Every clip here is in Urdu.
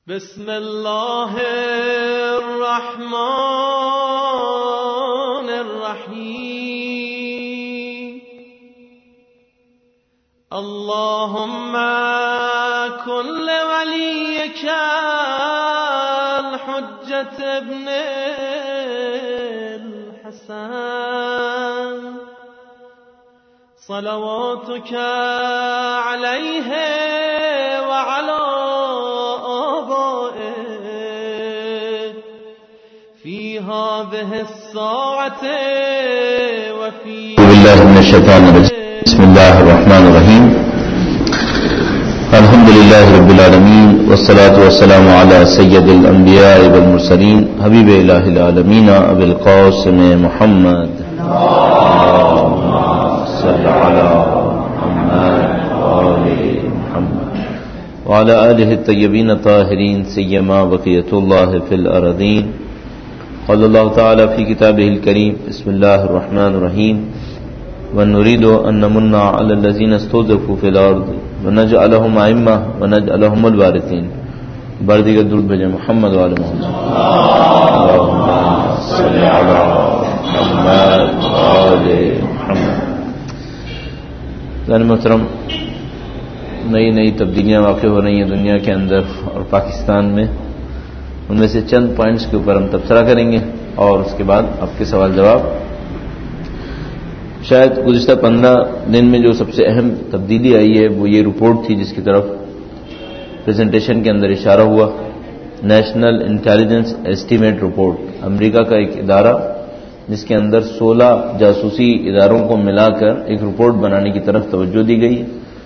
بسم الله الرحمن الرحيم اللهم كن لوليك الحجة ابن الحسن صلواتك عليه وعلى في هذه الساعة وفي بالله من الشيطان الرجيم بسم الله الرحمن الرحيم الحمد لله رب العالمين والصلاة والسلام على سيد الأنبياء والمرسلين حبيب إله العالمين أبي القاسم محمد اللهم صل على محمد وآل محمد وعلى آله الطيبين الطاهرين سيما بقية الله في الأرضين قال الله تعالى في كتابه الكريم بسم الله الرحمن الرحيم ونريد أن نمن على الذين استضعفوا في الأرض ونجعلهم أئمة ونجعلهم الوارثين بردی کا درود بھیجیں محمد وعلى محمد اللهم صل على محمد وعلى محمد. محترم نئی تبدیلیاں واقع ہو رہی ہیں دنیا کے اندر اور پاکستان میں، ان میں سے چند پوائنٹس کے اوپر ہم تبصرہ کریں گے اور اس کے بعد آپ کے سوال جواب. شاید گزشتہ 15 دن میں جو سب سے اہم تبدیلی آئی ہے وہ یہ رپورٹ تھی جس کی طرف پریزنٹیشن کے اندر اشارہ ہوا. نیشنل انٹیلیجنس ایسٹیمیٹ رپورٹ، امریکہ کا ایک ادارہ جس کے اندر 16 جاسوسی اداروں کو ملا کر ایک رپورٹ بنانے کی طرف توجہ دی گئی.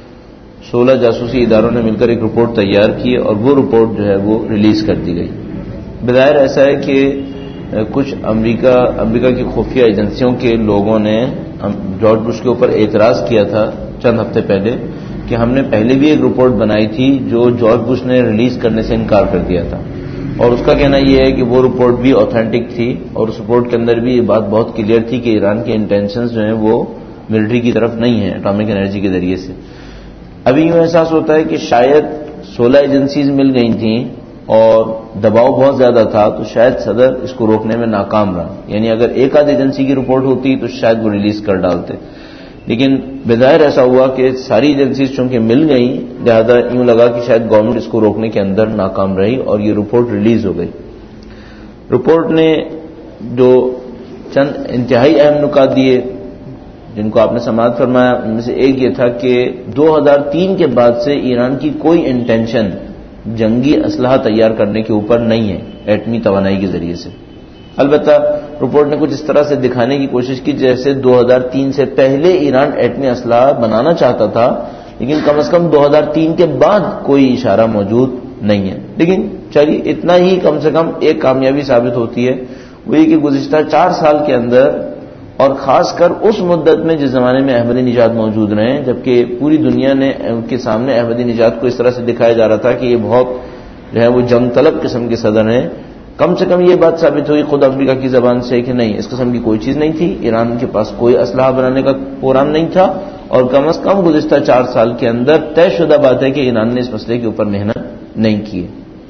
16 جاسوسی اداروں نے مل کر ایک رپورٹ تیار کی اور وہ رپورٹ جو ہے وہ ریلیز کر دی گئی. بظاہر ایسا ہے کہ کچھ امریکہ کی خفیہ ایجنسیوں کے لوگوں نے جارج بش کے اوپر اعتراض کیا تھا چند ہفتے پہلے کہ ہم نے پہلے بھی ایک رپورٹ بنائی تھی جو جارج بش نے ریلیز کرنے سے انکار کر دیا تھا، اور اس کا کہنا یہ ہے کہ وہ رپورٹ بھی اوتھینٹک تھی اور اس رپورٹ کے اندر بھی یہ بات بہت کلیئر تھی کہ ایران کے انٹینشنز جو ہیں وہ ملٹری کی طرف نہیں ہیں اٹامک انرجی کے ذریعے سے. ابھی یوں احساس ہوتا ہے کہ شاید 16 ایجنسیز مل گئی تھیں اور دباؤ بہت زیادہ تھا تو شاید صدر اس کو روکنے میں ناکام رہا. یعنی اگر ایک آدھ ایجنسی کی رپورٹ ہوتی تو شاید وہ ریلیز کر ڈالتے، لیکن بظاہر ایسا ہوا کہ ساری ایجنسیز چونکہ مل گئیں لہذا یوں لگا کہ شاید گورنمنٹ اس کو روکنے کے اندر ناکام رہی اور یہ رپورٹ ریلیز ہو گئی. رپورٹ نے جو چند انتہائی اہم نکات دیے جن کو آپ نے سماعت فرمایا، ان میں سے ایک یہ تھا کہ 2003 کے بعد سے ایران کی کوئی انٹینشن جنگی اسلحہ تیار کرنے کے اوپر نہیں ہے ایٹمی توانائی کے ذریعے سے. البتہ رپورٹ نے کچھ اس طرح سے دکھانے کی کوشش کی جیسے 2003 سے پہلے ایران ایٹمی اسلحہ بنانا چاہتا تھا، لیکن کم از کم 2003 کے بعد کوئی اشارہ موجود نہیں ہے. لیکن چلیے اتنا ہی کم سے کم ایک کامیابی ثابت ہوتی ہے، وہ یہ کہ گزشتہ 4 سال کے اندر اور خاص کر اس مدت میں جس زمانے میں احمدی نژاد موجود رہے جبکہ پوری دنیا نے ان کے سامنے احمدی نژاد کو اس طرح سے دکھایا جا رہا تھا کہ یہ بہت جو ہے وہ جنگ طلب قسم کے صدر ہیں، کم سے کم یہ بات ثابت ہوئی خود امریکہ کی زبان سے کہ نہیں، اس قسم کی کوئی چیز نہیں تھی، ایران کے پاس کوئی اسلحہ بنانے کا پروگرام نہیں تھا، اور کم از کم گزشتہ 4 سال کے اندر طے شدہ بات ہے کہ ایران نے اس مسئلے کے اوپر محنت نہیں کی.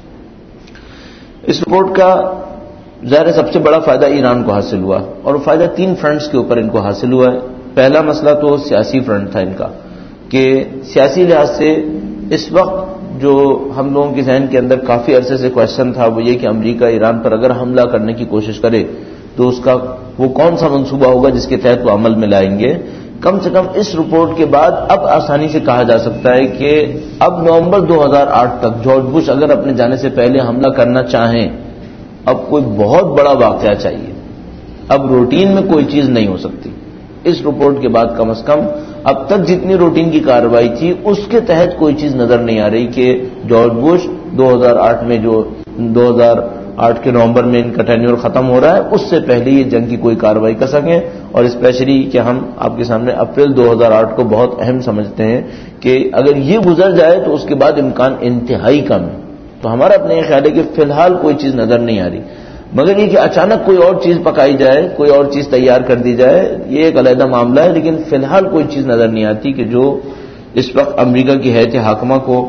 اس رپورٹ کا ظاہر سب سے بڑا فائدہ ایران کو حاصل ہوا اور فائدہ 3 فرنٹس کے اوپر ان کو حاصل ہوا ہے. پہلا مسئلہ تو سیاسی فرنٹ تھا ان کا کہ سیاسی لحاظ سے اس وقت جو ہم لوگوں کے ذہن کے اندر کافی عرصے سے کوشچن تھا وہ یہ کہ امریکہ ایران پر اگر حملہ کرنے کی کوشش کرے تو اس کا وہ کون سا منصوبہ ہوگا جس کے تحت وہ عمل میں لائیں گے. کم سے کم اس رپورٹ کے بعد اب آسانی سے کہا جا سکتا ہے کہ اب نومبر 2008 تک جارج بش اگر اپنے جانے سے پہلے حملہ کرنا چاہیں اب کوئی بہت بڑا واقعہ چاہیے، اب روٹین میں کوئی چیز نہیں ہو سکتی. اس رپورٹ کے بعد کم از کم اب تک جتنی روٹین کی کارروائی تھی اس کے تحت کوئی چیز نظر نہیں آ رہی کہ جارج بش 2008 میں جو 2008 کے نومبر میں ان کا ٹینیور ختم ہو رہا ہے اس سے پہلے یہ جنگ کی کوئی کارروائی کر سکیں. اور اسپیشلی کہ ہم آپ کے سامنے اپریل 2008 کو بہت اہم سمجھتے ہیں کہ اگر یہ گزر جائے تو اس کے بعد امکان انتہائی کم ہے. تو ہمارا اپنے یہ خیال ہے کہ فی الحال کوئی چیز نظر نہیں آ رہی، مگر یہ کہ اچانک کوئی اور چیز پکائی جائے، کوئی اور چیز تیار کر دی جائے، یہ ایک علیحدہ معاملہ ہے. لیکن فی الحال کوئی چیز نظر نہیں آتی کہ جو اس وقت امریکہ کی حیثیت حاکمہ کو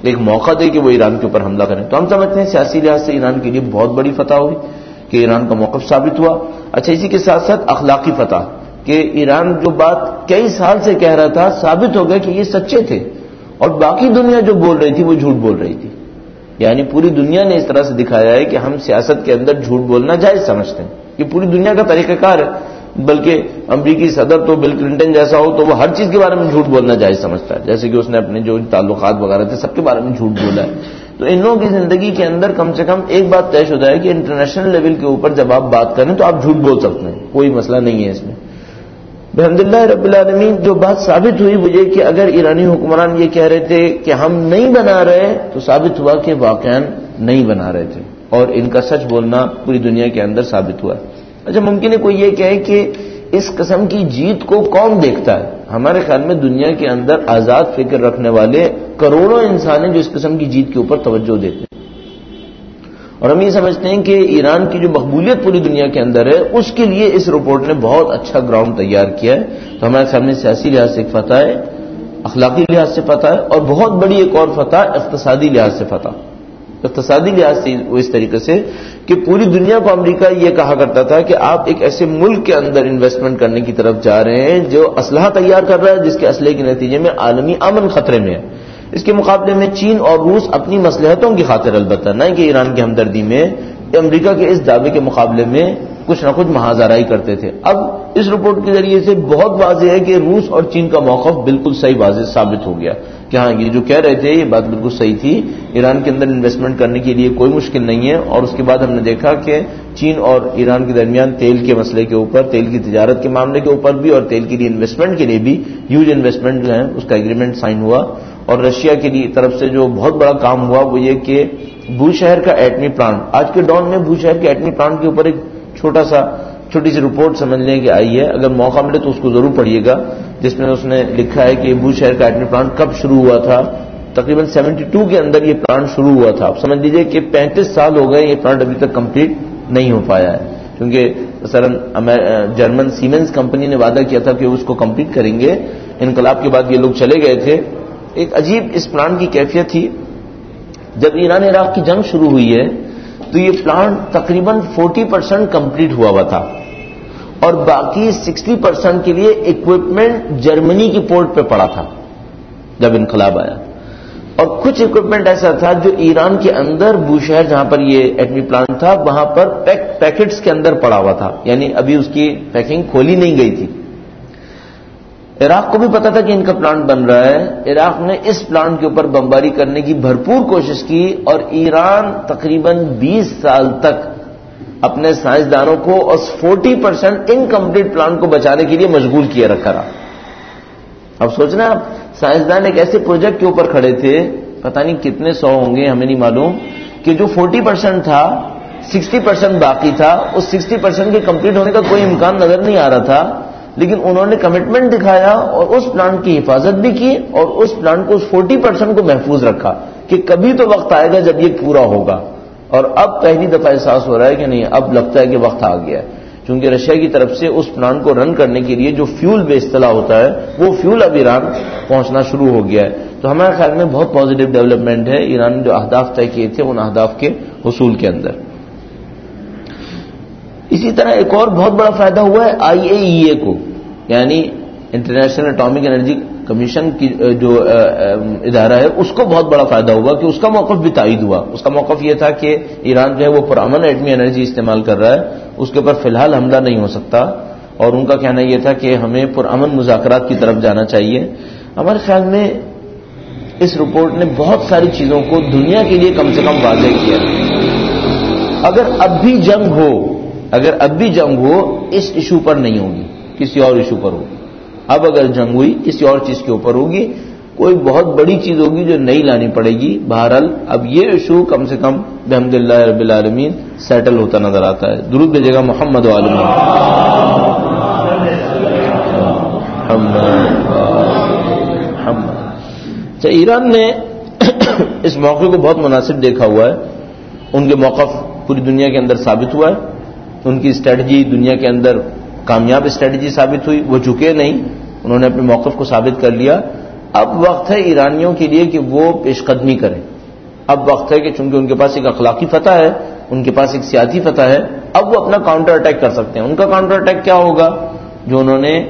ایک موقع دے کہ وہ ایران کے اوپر حملہ کریں. تو ہم سمجھتے ہیں سیاسی لحاظ سے ایران کے لیے بہت بڑی فتح ہوئی کہ ایران کا موقف ثابت ہوا. اچھا، اسی کے ساتھ ساتھ اخلاقی فتح کہ ایران جو بات کئی سال سے کہہ رہا تھا ثابت ہو گیا کہ یہ سچے تھے اور باقی دنیا جو بول رہی تھی وہ جھوٹ بول رہی تھی. یعنی پوری دنیا نے اس طرح سے دکھایا ہے کہ ہم سیاست کے اندر جھوٹ بولنا جائز سمجھتے ہیں. یہ پوری دنیا کا طریقہ کار ہے. بلکہ امریکی صدر تو بل کلنٹن جیسا ہو تو وہ ہر چیز کے بارے میں جھوٹ بولنا جائز سمجھتا ہے. جیسے کہ اس نے اپنے جو تعلقات وغیرہ تھے سب کے بارے میں جھوٹ بولا ہے. تو ان لوگوں کی زندگی کے اندر کم سے کم ایک بات طے شدہ ہے کہ انٹرنیشنل لیول کے اوپر جب آپ بات کریں تو آپ جھوٹ بول سکتے ہیں, کوئی مسئلہ نہیں ہے اس میں. بحمداللہ رب العالمین جو بات ثابت ہوئی وہ یہ کہ اگر ایرانی حکمران یہ کہہ رہے تھے کہ ہم نہیں بنا رہے تو ثابت ہوا کہ واقعا نہیں بنا رہے تھے اور ان کا سچ بولنا پوری دنیا کے اندر ثابت ہوا. اچھا, ممکن ہے کوئی یہ کہے کہ اس قسم کی جیت کو کون دیکھتا ہے؟ ہمارے خیال میں دنیا کے اندر آزاد فکر رکھنے والے کروڑوں انسان ہیں جو اس قسم کی جیت کے اوپر توجہ دیتے ہیں. اور ہم یہ سمجھتے ہیں کہ ایران کی جو مقبولیت پوری دنیا کے اندر ہے اس کے لیے اس رپورٹ نے بہت اچھا گراؤنڈ تیار کیا ہے. تو ہمارے سامنے سیاسی لحاظ سے ایک فتح ہے, اخلاقی لحاظ سے فتح ہے, اور بہت بڑی ایک اور فتح اقتصادی لحاظ سے فتح. اقتصادی لحاظ سے وہ اس طریقے سے کہ پوری دنیا کو امریکہ یہ کہا کرتا تھا کہ آپ ایک ایسے ملک کے اندر انویسٹمنٹ کرنے کی طرف جا رہے ہیں جو اسلحہ تیار کر رہا ہے جس کے اسلحے کے نتیجے میں عالمی امن خطرے میں ہے. اس کے مقابلے میں چین اور روس اپنی مصلحتوں کی خاطر, البتہ نہ کہ ایران کی ہمدردی میں, امریکہ کے اس دعوے کے مقابلے میں کچھ نہ کچھ محاذرائی کرتے تھے. اب اس رپورٹ کے ذریعے سے بہت واضح ہے کہ روس اور چین کا موقف بالکل صحیح واضح ثابت ہو گیا کہ ہاں یہ جو کہہ رہے تھے یہ بات بالکل صحیح تھی. ایران کے اندر انویسٹمنٹ کرنے کے لیے کوئی مشکل نہیں ہے. اور اس کے بعد ہم نے دیکھا کہ چین اور ایران کے درمیان تیل کے مسئلے کے اوپر, تیل کی تجارت کے معاملے کے اوپر بھی اور تیل کے لیے انویسٹمنٹ کے لیے بھی ہیوج انویسٹمنٹ جو ہے اس کا ایگریمنٹ سائن ہوا. اور رشیا کی طرف سے جو بہت بڑا کام ہوا وہ یہ کہ بوشہر کا ایٹمی پلانٹ, آج کے دور میں بوشہر کے ایٹمی پلانٹ کے اوپر ایک چھوٹی سی رپورٹ سمجھ لیں کہ آئی ہے, اگر موقع ملے تو اس کو ضرور پڑھیے گا, جس میں اس نے لکھا ہے کہ بوشہر کا ایٹمی پلانٹ کب شروع ہوا تھا. تقریباً 72 کے اندر یہ پلانٹ شروع ہوا تھا. آپ سمجھ لیجئے کہ 35 سال ہو گئے, یہ پلانٹ ابھی تک کمپلیٹ نہیں ہو پایا ہے, کیونکہ مثلا جرمن سیمنز کمپنی نے وعدہ کیا تھا کہ اس کو کمپلیٹ کریں گے. انقلاب کے بعد یہ لوگ چلے گئے تھے. ایک عجیب اس پلانٹ کی کیفیت تھی. جب ایران عراق کی جنگ شروع ہوئی ہے تو یہ پلانٹ تقریباً 40% کمپلیٹ ہوا تھا اور باقی 60% کے لیے اکوپمنٹ جرمنی کی پورٹ پہ پڑا تھا جب انقلاب آیا. اور کچھ اکوپمنٹ ایسا تھا جو ایران کے اندر بوشہر جہاں پر یہ ایٹمی پلانٹ تھا وہاں پر پیکٹس کے اندر پڑا ہوا تھا, یعنی ابھی اس کی پیکنگ کھولی نہیں گئی تھی. عراق کو بھی پتا تھا کہ ان کا پلانٹ بن رہا ہے. عراق نے اس پلانٹ کے اوپر بمباری کرنے کی بھرپور کوشش کی اور ایران تقریباً 20 سال تک اپنے سائنسدانوں کو اس 40% انکمپلیٹ پلانٹ کو بچانے کے لیے مشغول کیے رکھا رہا. اب سوچنا, آپ سائنسدان ایک ایسے پروجیکٹ کے اوپر کھڑے تھے, پتہ نہیں کتنے 100 ہوں گے ہمیں نہیں معلوم, کہ جو 40% تھا 60% باقی تھا. اس 60% کے کمپلیٹ ہونے کا کوئی امکان نظر نہیں آ رہا تھا, لیکن انہوں نے کمٹمنٹ دکھایا اور اس پلانٹ کی حفاظت بھی کی اور اس پلانٹ کو اس 40% کو محفوظ رکھا کہ کبھی تو وقت آئے گا جب یہ پورا ہوگا. اور اب پہلی دفعہ احساس ہو رہا ہے کہ نہیں, اب لگتا ہے کہ وقت آ گیا ہے, کیونکہ رشیا کی طرف سے اس پلانٹ کو رن کرنے کے لیے جو فیول بے اصطلاح ہوتا ہے وہ فیول اب ایران پہنچنا شروع ہو گیا ہے. تو ہمارے خیال میں بہت پازیٹو ڈیولپمنٹ ہے ایران نے جو اہداف طے کیے تھے ان اہداف کے حصول کے اندر. اسی طرح ایک اور بہت بڑا فائدہ ہوا ہے IAEA کو, یعنی انٹرنیشنل اٹامک انرجی کمیشن کی جو ادارہ ہے اس کو بہت بڑا فائدہ ہوا کہ اس کا موقف بھی تائید ہوا. اس کا موقف یہ تھا کہ ایران جو ہے وہ پرامن ایٹمی انرجی استعمال کر رہا ہے, اس کے اوپر فی الحال حملہ نہیں ہو سکتا, اور ان کا کہنا یہ تھا کہ ہمیں پرامن مذاکرات کی طرف جانا چاہیے. ہمارے خیال میں اس رپورٹ نے بہت ساری چیزوں کو دنیا کے لیے کم سے کم واضح کیا. اگر اب بھی جنگ ہو اس ایشو پر نہیں ہوگی, کسی اور ایشو پر ہوگی. اب اگر جنگ ہوئی کسی اور چیز کے اوپر ہوگی, کوئی بہت بڑی چیز ہوگی جو نہیں لانی پڑے گی. بہرحال اب یہ ایشو کم سے کم بحمداللہ رب العالمین سیٹل ہوتا نظر آتا ہے. درود بھیجے گا محمد و عالمین. ایران نے اس موقع کو بہت مناسب دیکھا ہوا ہے. ان کے موقف پوری دنیا کے اندر ثابت ہوا ہے. ان کی اسٹریٹجی دنیا کے اندر کامیاب اسٹریٹجی ثابت ہوئی. وہ جھکے نہیں, انہوں نے اپنے موقف کو ثابت کر لیا. اب وقت ہے ایرانیوں کے لیے کہ وہ پیش قدمی کریں. اب وقت ہے کہ چونکہ ان کے پاس ایک اخلاقی فتح ہے, ان کے پاس ایک سیاسی فتح ہے, اب وہ اپنا کاؤنٹر اٹیک کر سکتے ہیں. ان کا کاؤنٹر اٹیک کیا ہوگا؟ جو انہوں نے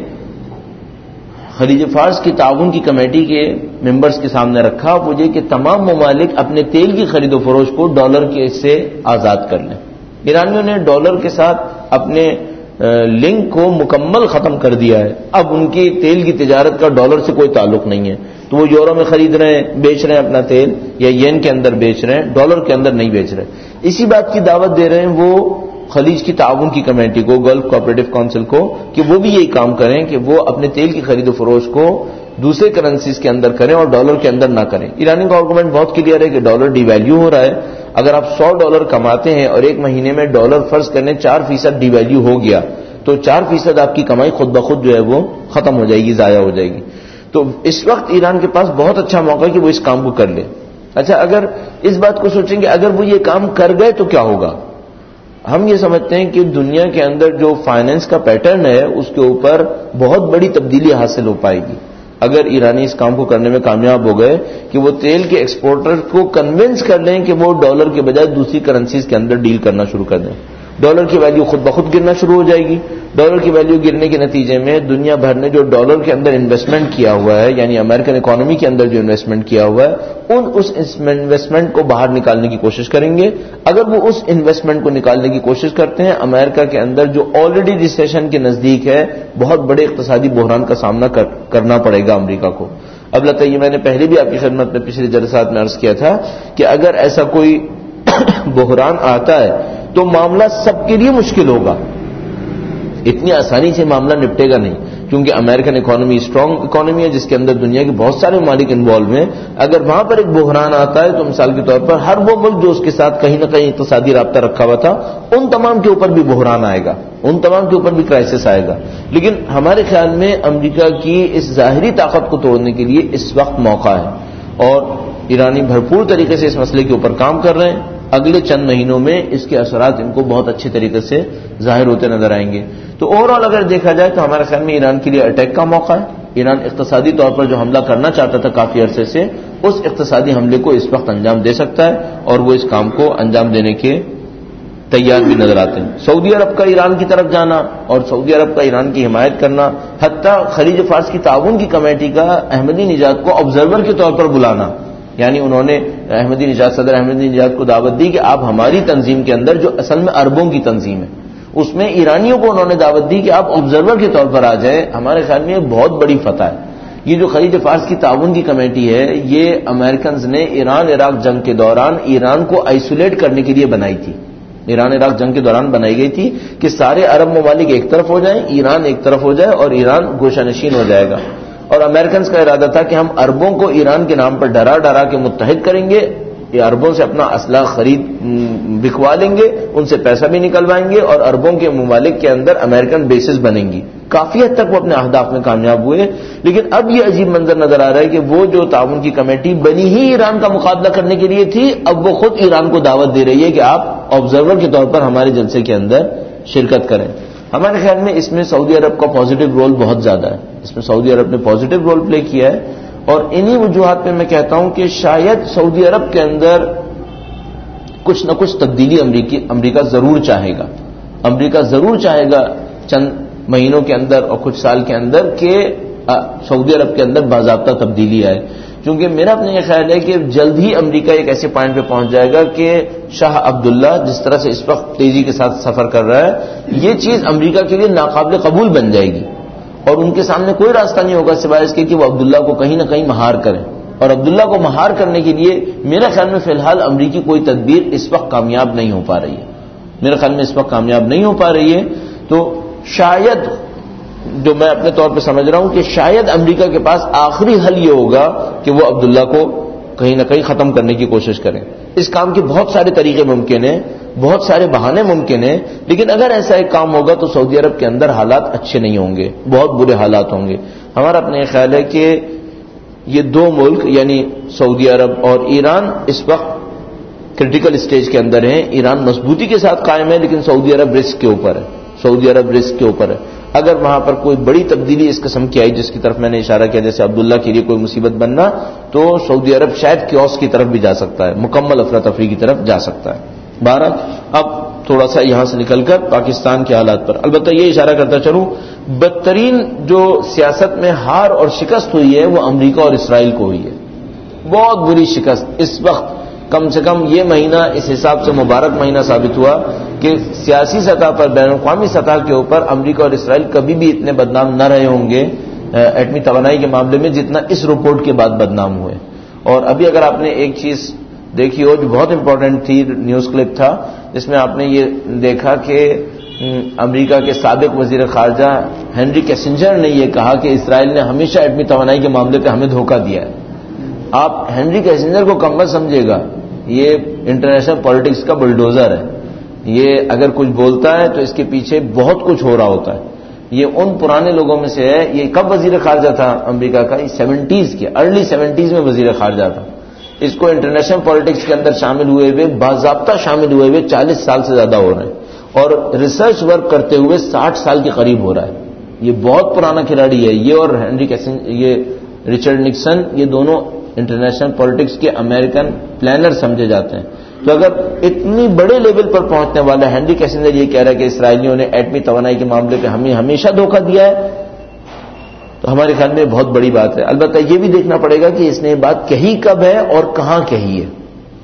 خلیج فارس کی تعاون کی کمیٹی کے ممبرز کے سامنے رکھا وہ یہ کہ تمام ممالک اپنے تیل کی خرید و فروخت کو ڈالر کے سے آزاد کر لیں. ایرانیوں نے ڈالر کے ساتھ اپنے لنک کو مکمل ختم کر دیا ہے. اب ان کی تیل کی تجارت کا ڈالر سے کوئی تعلق نہیں ہے. تو وہ یورو میں خرید رہے ہیں, بیچ رہے ہیں اپنا تیل, یا ین کے اندر بیچ رہے ہیں, ڈالر کے اندر نہیں بیچ رہے. اسی بات کی دعوت دے رہے ہیں وہ خلیج کی تعاون کی کمیٹی کو, گلف کوآپریٹو کونسل کو, کہ وہ بھی یہی کام کریں کہ وہ اپنے تیل کی خرید و فروخت کو دوسرے کرنسیز کے اندر کریں اور ڈالر کے اندر نہ کریں. ایرانی کا آرگومنٹ بہت کلیئر ہے کہ ڈالر ڈی ویلیو ہو رہا ہے. اگر آپ $100 کماتے ہیں اور ایک مہینے میں ڈالر فرض کرنے 4% ڈی ویلیو ہو گیا تو 4% آپ کی کمائی خود بخود جو ہے وہ ختم ہو جائے گی, ضائع ہو جائے گی. تو اس وقت ایران کے پاس بہت اچھا موقع ہے کہ وہ اس کام کو کر لے. اچھا, اگر اس بات کو سوچیں کہ اگر وہ یہ کام کر گئے تو کیا ہوگا؟ ہم یہ سمجھتے ہیں کہ دنیا کے اندر جو فائنینس کا پیٹرن ہے اس کے اوپر بہت بڑی تبدیلی حاصل ہو پائے گی اگر ایرانی اس کام کو کرنے میں کامیاب ہو گئے کہ وہ تیل کے ایکسپورٹر کو کنونس کر لیں کہ وہ ڈالر کے بجائے دوسری کرنسیز کے اندر ڈیل کرنا شروع کر دیں. ڈالر کی ویلیو خود بخود گرنا شروع ہو جائے گی. ڈالر کی ویلیو گرنے کے نتیجے میں دنیا بھر نے جو ڈالر کے اندر انویسٹمنٹ کیا ہوا ہے, یعنی امریکن اکانومی کے اندر جو انویسٹمنٹ کیا ہوا ہے, اس انویسٹمنٹ کو باہر نکالنے کی کوشش کریں گے. اگر وہ اس انویسٹمنٹ کو نکالنے کی کوشش کرتے ہیں, امریکہ کے اندر جو آلریڈی ریسیشن کے نزدیک ہے, بہت بڑے اقتصادی بحران کا سامنا کرنا پڑے گا امریکہ کو. اب لگتا ہے یہ میں نے پہلے بھی آپ کی خدمت میں پچھلے جلسات میں عرض کیا تھا کہ اگر ایسا کوئی بحران آتا ہے تو معاملہ سب کے لیے مشکل ہوگا. اتنی آسانی سے معاملہ نپٹے گا نہیں, کیونکہ امریکن اکانومی اسٹرانگ اکانومی ہے جس کے اندر دنیا کے بہت سارے ممالک انوالو ہیں. اگر وہاں پر ایک بحران آتا ہے تو مثال کے طور پر ہر وہ ملک جو اس کے ساتھ کہیں نہ کہیں اقتصادی رابطہ رکھا ہوا تھا, ان تمام کے اوپر بھی بحران آئے گا, ان تمام کے اوپر بھی کرائسس آئے گا. لیکن ہمارے خیال میں امریکہ کی اس ظاہری طاقت کو توڑنے کے لیے اس وقت موقع ہے, اور ایرانی بھرپور طریقے سے اس مسئلے کے اوپر کام کر رہے ہیں. اگلے چند مہینوں میں اس کے اثرات ان کو بہت اچھے طریقے سے ظاہر ہوتے نظر آئیں گے. تو اوور آل اگر دیکھا جائے تو ہمارے خیال میں ایران کے لیے اٹیک کا موقع ہے. ایران اقتصادی طور پر جو حملہ کرنا چاہتا تھا کافی عرصے سے, اس اقتصادی حملے کو اس وقت انجام دے سکتا ہے, اور وہ اس کام کو انجام دینے کے تیار بھی نظر آتے ہیں. سعودی عرب کا ایران کی طرف جانا اور سعودی عرب کا ایران کی حمایت کرنا, حتیٰ خلیج فارس کی تعاون کی کمیٹی کا احمدی نژاد کو آبزرور کے طور پر بلانا, یعنی انہوں نے صدر احمدی نژاد کو دعوت دی کہ آپ ہماری تنظیم کے اندر, جو اصل میں عربوں کی تنظیم ہے, اس میں ایرانیوں کو انہوں نے دعوت دی کہ آپ آبزرور کے طور پر آ جائیں. ہمارے خیال میں یہ بہت بڑی فتح ہے. یہ جو خلیج فارس کی تعاون کی کمیٹی ہے, یہ امریکنز نے ایران عراق جنگ کے دوران ایران کو آئسولیٹ کرنے کے لیے بنائی تھی. ایران عراق جنگ کے دوران بنائی گئی تھی کہ سارے عرب ممالک ایک طرف ہو جائیں, ایران ایک طرف ہو جائے, اور ایران گوشہ نشین ہو جائے گا. اور امریکنز کا ارادہ تھا کہ ہم عربوں کو ایران کے نام پر ڈرا کے متحد کریں گے, یہ عربوں سے اپنا اسلحہ خرید بکوا لیں گے, ان سے پیسہ بھی نکلوائیں گے, اور عربوں کے ممالک کے اندر امریکن بیسز بنیں گی. کافی حد تک وہ اپنے اہداف میں کامیاب ہوئے. لیکن اب یہ عجیب منظر نظر آ رہا ہے کہ وہ جو تعاون کی کمیٹی بنی ہی ایران کا مقابلہ کرنے کے لیے تھی, اب وہ خود ایران کو دعوت دے رہی ہے کہ آپ آبزرور کے طور پر ہمارے جلسے کے اندر شرکت کریں. ہمارے خیال میں اس میں سعودی عرب کا پازیٹو رول بہت زیادہ ہے. اس میں سعودی عرب نے پازیٹو رول پلے کیا ہے, اور انہی وجوہات میں میں کہتا ہوں کہ شاید سعودی عرب کے اندر کچھ نہ کچھ تبدیلی امریکہ ضرور چاہے گا. امریکہ ضرور چاہے گا چند مہینوں کے اندر اور کچھ سال کے اندر کہ سعودی عرب کے اندر باضابطہ تبدیلی آئے, کیونکہ میرا اپنا یہ خیال ہے کہ جلد ہی امریکہ ایک ایسے پوائنٹ پہ پہنچ جائے گا کہ شاہ عبداللہ جس طرح سے اس وقت تیزی کے ساتھ سفر کر رہا ہے, یہ چیز امریکہ کے لیے ناقابل قبول بن جائے گی, اور ان کے سامنے کوئی راستہ نہیں ہوگا سوائے اس کے کہ وہ عبداللہ کو کہیں نہ کہیں مہار کریں. اور عبداللہ کو مہار کرنے کے لیے میرے خیال میں فی الحال امریکی کوئی تدبیر اس وقت کامیاب نہیں ہو پا رہی ہے. میرے خیال میں اس وقت کامیاب نہیں ہو پا رہی ہے. تو شاید, جو میں اپنے طور پہ سمجھ رہا ہوں کہ شاید امریکہ کے پاس آخری حل یہ ہوگا کہ وہ عبداللہ کو کہیں نہ کہیں ختم کرنے کی کوشش کریں. اس کام کے بہت سارے طریقے ممکن ہیں, بہت سارے بہانے ممکن ہیں, لیکن اگر ایسا ایک کام ہوگا تو سعودی عرب کے اندر حالات اچھے نہیں ہوں گے, بہت برے حالات ہوں گے. ہمارا اپنا یہ خیال ہے کہ یہ دو ملک یعنی سعودی عرب اور ایران اس وقت کرٹیکل اسٹیج کے اندر ہیں. ایران مضبوطی کے ساتھ قائم ہے, لیکن سعودی عرب رسک کے اوپر ہے. سعودی عرب رسک کے اوپر ہے. اگر وہاں پر کوئی بڑی تبدیلی اس قسم کی آئی جس کی طرف میں نے اشارہ کیا، جیسے عبداللہ کے لیے کوئی مصیبت بننا، تو سعودی عرب شاید کیوس کی طرف بھی جا سکتا ہے، مکمل افراتفری کی طرف جا سکتا ہے۔ بہرحال اب تھوڑا سا یہاں سے نکل کر پاکستان کے حالات پر البتہ یہ اشارہ کرتا چلوں، بدترین جو سیاست میں ہار اور شکست ہوئی ہے وہ امریکہ اور اسرائیل کو ہوئی ہے، بہت بری شکست۔ اس وقت کم سے کم یہ مہینہ اس حساب سے مبارک مہینہ ثابت ہوا کہ سیاسی سطح پر، بین الاقوامی سطح کے اوپر امریکہ اور اسرائیل کبھی بھی اتنے بدنام نہ رہے ہوں گے ایٹمی توانائی کے معاملے میں جتنا اس رپورٹ کے بعد بدنام ہوئے۔ اور ابھی اگر آپ نے ایک چیز دیکھی ہو جو بہت امپورٹنٹ تھی، نیوز کلپ تھا جس میں آپ نے یہ دیکھا کہ امریکہ کے سابق وزیر خارجہ ہینری کیسنجر نے یہ کہا کہ اسرائیل نے ہمیشہ ایٹمی توانائی کے معاملے پہ ہمیں دھوکہ دیا ہے۔ آپ ہینری کیسنجر کو کم مت سمجھے گا، یہ انٹرنیشنل پالیٹکس کا بلڈوزر ہے، یہ اگر کچھ بولتا ہے تو اس کے پیچھے بہت کچھ ہو رہا ہوتا ہے۔ یہ ان پرانے لوگوں میں سے ہے، یہ کب وزیر خارجہ تھا امریکہ کا؟ 70s کے ارلی 70s میں وزیر خارجہ تھا۔ اس کو انٹرنیشنل پالیٹکس کے اندر شامل ہوئے ہوئے، باضابطہ شامل ہوئے ہوئے 40 سال سے زیادہ ہو رہے ہیں، اور ریسرچ ورک کرتے ہوئے 60 سال کے قریب ہو رہا ہے۔ یہ بہت پرانا کھلاڑی ہے، یہ اور ہینری کیسنجر، یہ رچرڈ نکسن، یہ دونوں انٹرنیشنل پالیٹکس کے امریکن پلانر سمجھے جاتے ہیں۔ تو اگر اتنی بڑے لیول پر پہنچنے والا ہینری کیسنجر یہ کہہ رہا ہے کہ اسرائیلیوں نے ایٹمی توانائی کے معاملے پہ ہمیں ہمیشہ دھوکہ دیا ہے، تو ہمارے خیال میں بہت بڑی بات ہے۔ البتہ یہ بھی دیکھنا پڑے گا کہ اس نے یہ بات کہی کب ہے اور کہاں کہی ہے۔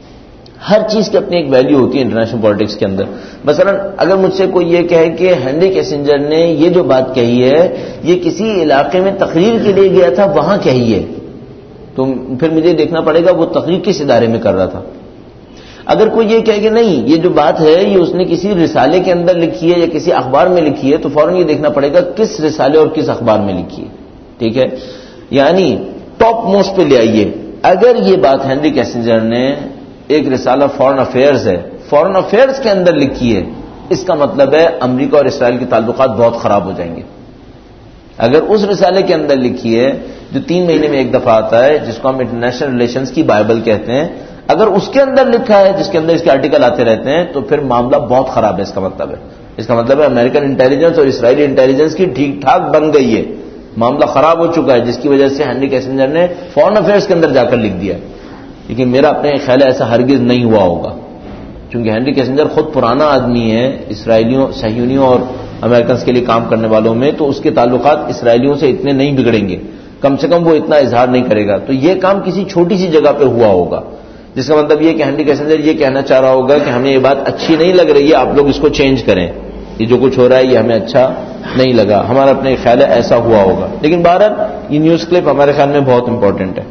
ہر چیز کی اپنی ایک ویلیو ہوتی ہے انٹرنیشنل پالیٹکس کے اندر۔ مثلا اگر مجھ سے کوئی یہ کہے کہ ہینری کیسنجر نے یہ جو بات کہی ہے یہ کسی علاقے میں تقریر کے لیے گیا تھا وہاں کہی ہے، تو پھر مجھے دیکھنا پڑے گا وہ تقریر کس ادارے میں کر رہا تھا۔ اگر کوئی یہ کہے کہ نہیں یہ جو بات ہے یہ اس نے کسی رسالے کے اندر لکھی ہے یا کسی اخبار میں لکھی ہے، تو فوراً یہ دیکھنا پڑے گا کس رسالے اور کس اخبار میں لکھی ہے، ٹھیک ہے؟ یعنی ٹاپ موسٹ پہ لے آئیے۔ اگر یہ بات ہینری کیسنجر نے ایک رسالہ فورن افیئرز ہے، فورن افیئرز کے اندر لکھی ہے، اس کا مطلب ہے امریکہ اور اسرائیل کے تعلقات بہت خراب ہو جائیں گے۔ اگر اس رسالے کے اندر لکھی ہے جو 3 مہینے میں ایک دفعہ آتا ہے، جس کو ہم انٹرنیشنل ریلیشنز کی بائبل کہتے ہیں، اگر اس کے اندر لکھا ہے جس کے اندر اس کے آرٹیکل آتے رہتے ہیں، تو پھر معاملہ بہت خراب ہے۔ اس کا مطلب ہے امریکن انٹیلیجنس اور اسرائیلی انٹیلیجنس کی ٹھیک ٹھاک بن گئی ہے، معاملہ خراب ہو چکا ہے، جس کی وجہ سے ہینری کیسنجر نے فورن افیئرز کے اندر جا کر لکھ دیا۔ لیکن میرا اپنے خیال ہے ایسا ہرگز نہیں ہوا ہوگا، کیونکہ ہینری کیسنجر خود پرانا آدمی ہے اسرائیلیوں، صہیونیوں اور امریکنز کے لیے کام کرنے والوں میں، تو اس کے تعلقات اسرائیلیوں سے اتنے نہیں بگڑیں گے، کم سے کم وہ اتنا اظہار نہیں کرے گا۔ تو یہ کام کسی چھوٹی سی جگہ پہ ہوا ہوگا، جس کا مطلب یہ کہ ہینری کیسنجر یہ کہنا چاہ رہا ہوگا کہ ہمیں یہ بات اچھی نہیں لگ رہی ہے، آپ لوگ اس کو چینج کریں، یہ جو کچھ ہو رہا ہے یہ ہمیں اچھا نہیں لگا۔ ہمارا اپنے خیال ہے ایسا ہوا ہوگا، لیکن بہرحال یہ نیوز کلپ ہمارے خیال میں بہت امپورٹنٹ ہے۔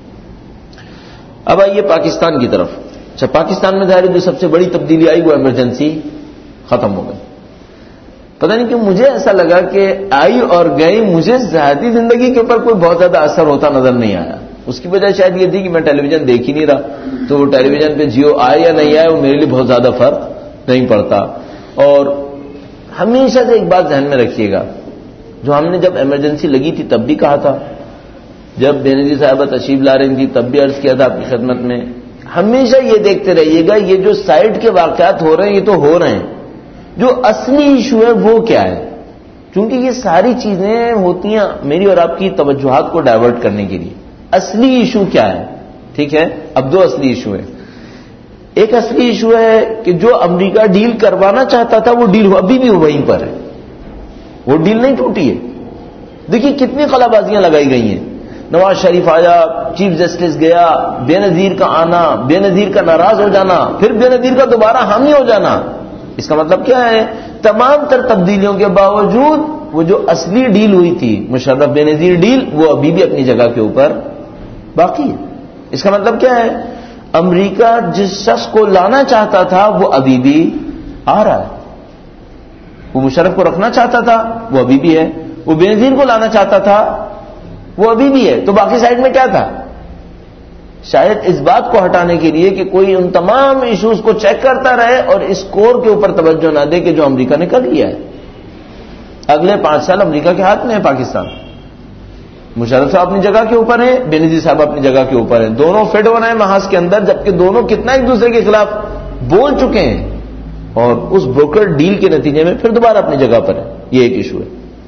اب آئیے پاکستان کی طرف۔ اچھا، پاکستان میں ظاہر جو سب سے بڑی تبدیلی آئی وہ ایمرجنسی ختم ہو گئی۔ پتہ نہیں کیوں مجھے ایسا لگا کہ آئی اور گئی، مجھے ذاتی زندگی کے اوپر کوئی بہت زیادہ اثر ہوتا نظر نہیں آیا۔ اس کی وجہ شاید یہ تھی کہ میں ٹیلی ویژن دیکھ ہی نہیں رہا، تو وہ ٹیلی ویژن پہ جیو آئے یا نہیں آئے وہ میرے لیے بہت زیادہ فرق نہیں پڑتا۔ اور ہمیشہ سے ایک بات ذہن میں رکھیے گا، جو ہم نے جب ایمرجنسی لگی تھی تب بھی کہا تھا، جب بینظیر صاحبہ تشریف لا رہی تھی تب بھی عرض کیا تھا آپ کی خدمت میں، ہمیشہ یہ دیکھتے رہیے گا یہ جو سائڈ کے واقعات ہو رہے ہیں یہ تو ہو رہے ہیں، جو اصلی ایشو ہے وہ کیا ہے؟ کیونکہ یہ ساری چیزیں ہوتی ہیں میری اور آپ کی توجہات کو ڈائیورٹ کرنے کے لیے۔ اصلی ایشو کیا ہے؟ ٹھیک ہے، اب 2 اصلی ایشو ہیں۔ ایک اصلی ایشو ہے کہ جو امریکہ ڈیل کروانا چاہتا تھا وہ ڈیل ابھی بھی وہیں پر ہے، وہ ڈیل نہیں ٹوٹی ہے۔ دیکھیے کتنی خلا بازیاں لگائی گئی ہیں، نواز شریف آیا، چیف جسٹس گیا، بے نظیر کا آنا، بے نظیر کا ناراض ہو جانا، پھر بے نظیر کا دوبارہ حامی ہو جانا۔ اس کا مطلب کیا ہے؟ تمام تر تبدیلیوں کے باوجود وہ جو اصلی ڈیل ہوئی تھی مشرف بے نظیر ڈیل، وہ ابھی بھی اپنی جگہ کے اوپر باقی ہے۔ اس کا مطلب کیا ہے؟ امریکہ جس شخص کو لانا چاہتا تھا وہ ابھی بھی آ رہا ہے، وہ مشرف کو رکھنا چاہتا تھا وہ ابھی بھی ہے، وہ بے نظیر کو لانا چاہتا تھا وہ ابھی بھی ہے۔ تو باقی سائڈ میں کیا تھا؟ شاید اس بات کو ہٹانے کے لیے کہ کوئی ان تمام ایشوز کو چیک کرتا رہے اور اس کور کے اوپر توجہ نہ دے کہ جو امریکہ نے کر لیا ہے۔ اگلے 5 سال امریکہ کے ہاتھ میں ہے پاکستان، مشرف صاحب اپنی جگہ کے اوپر ہیں، بے نظیر صاحب اپنی جگہ کے اوپر ہیں، دونوں فٹ ہو رہے ہیں محاذ کے اندر، جبکہ دونوں کتنا ایک دوسرے کے خلاف بول چکے ہیں، اور اس بروکر ڈیل کے نتیجے میں پھر دوبارہ اپنی جگہ پر ہے۔ یہ ایک ایشو ہے۔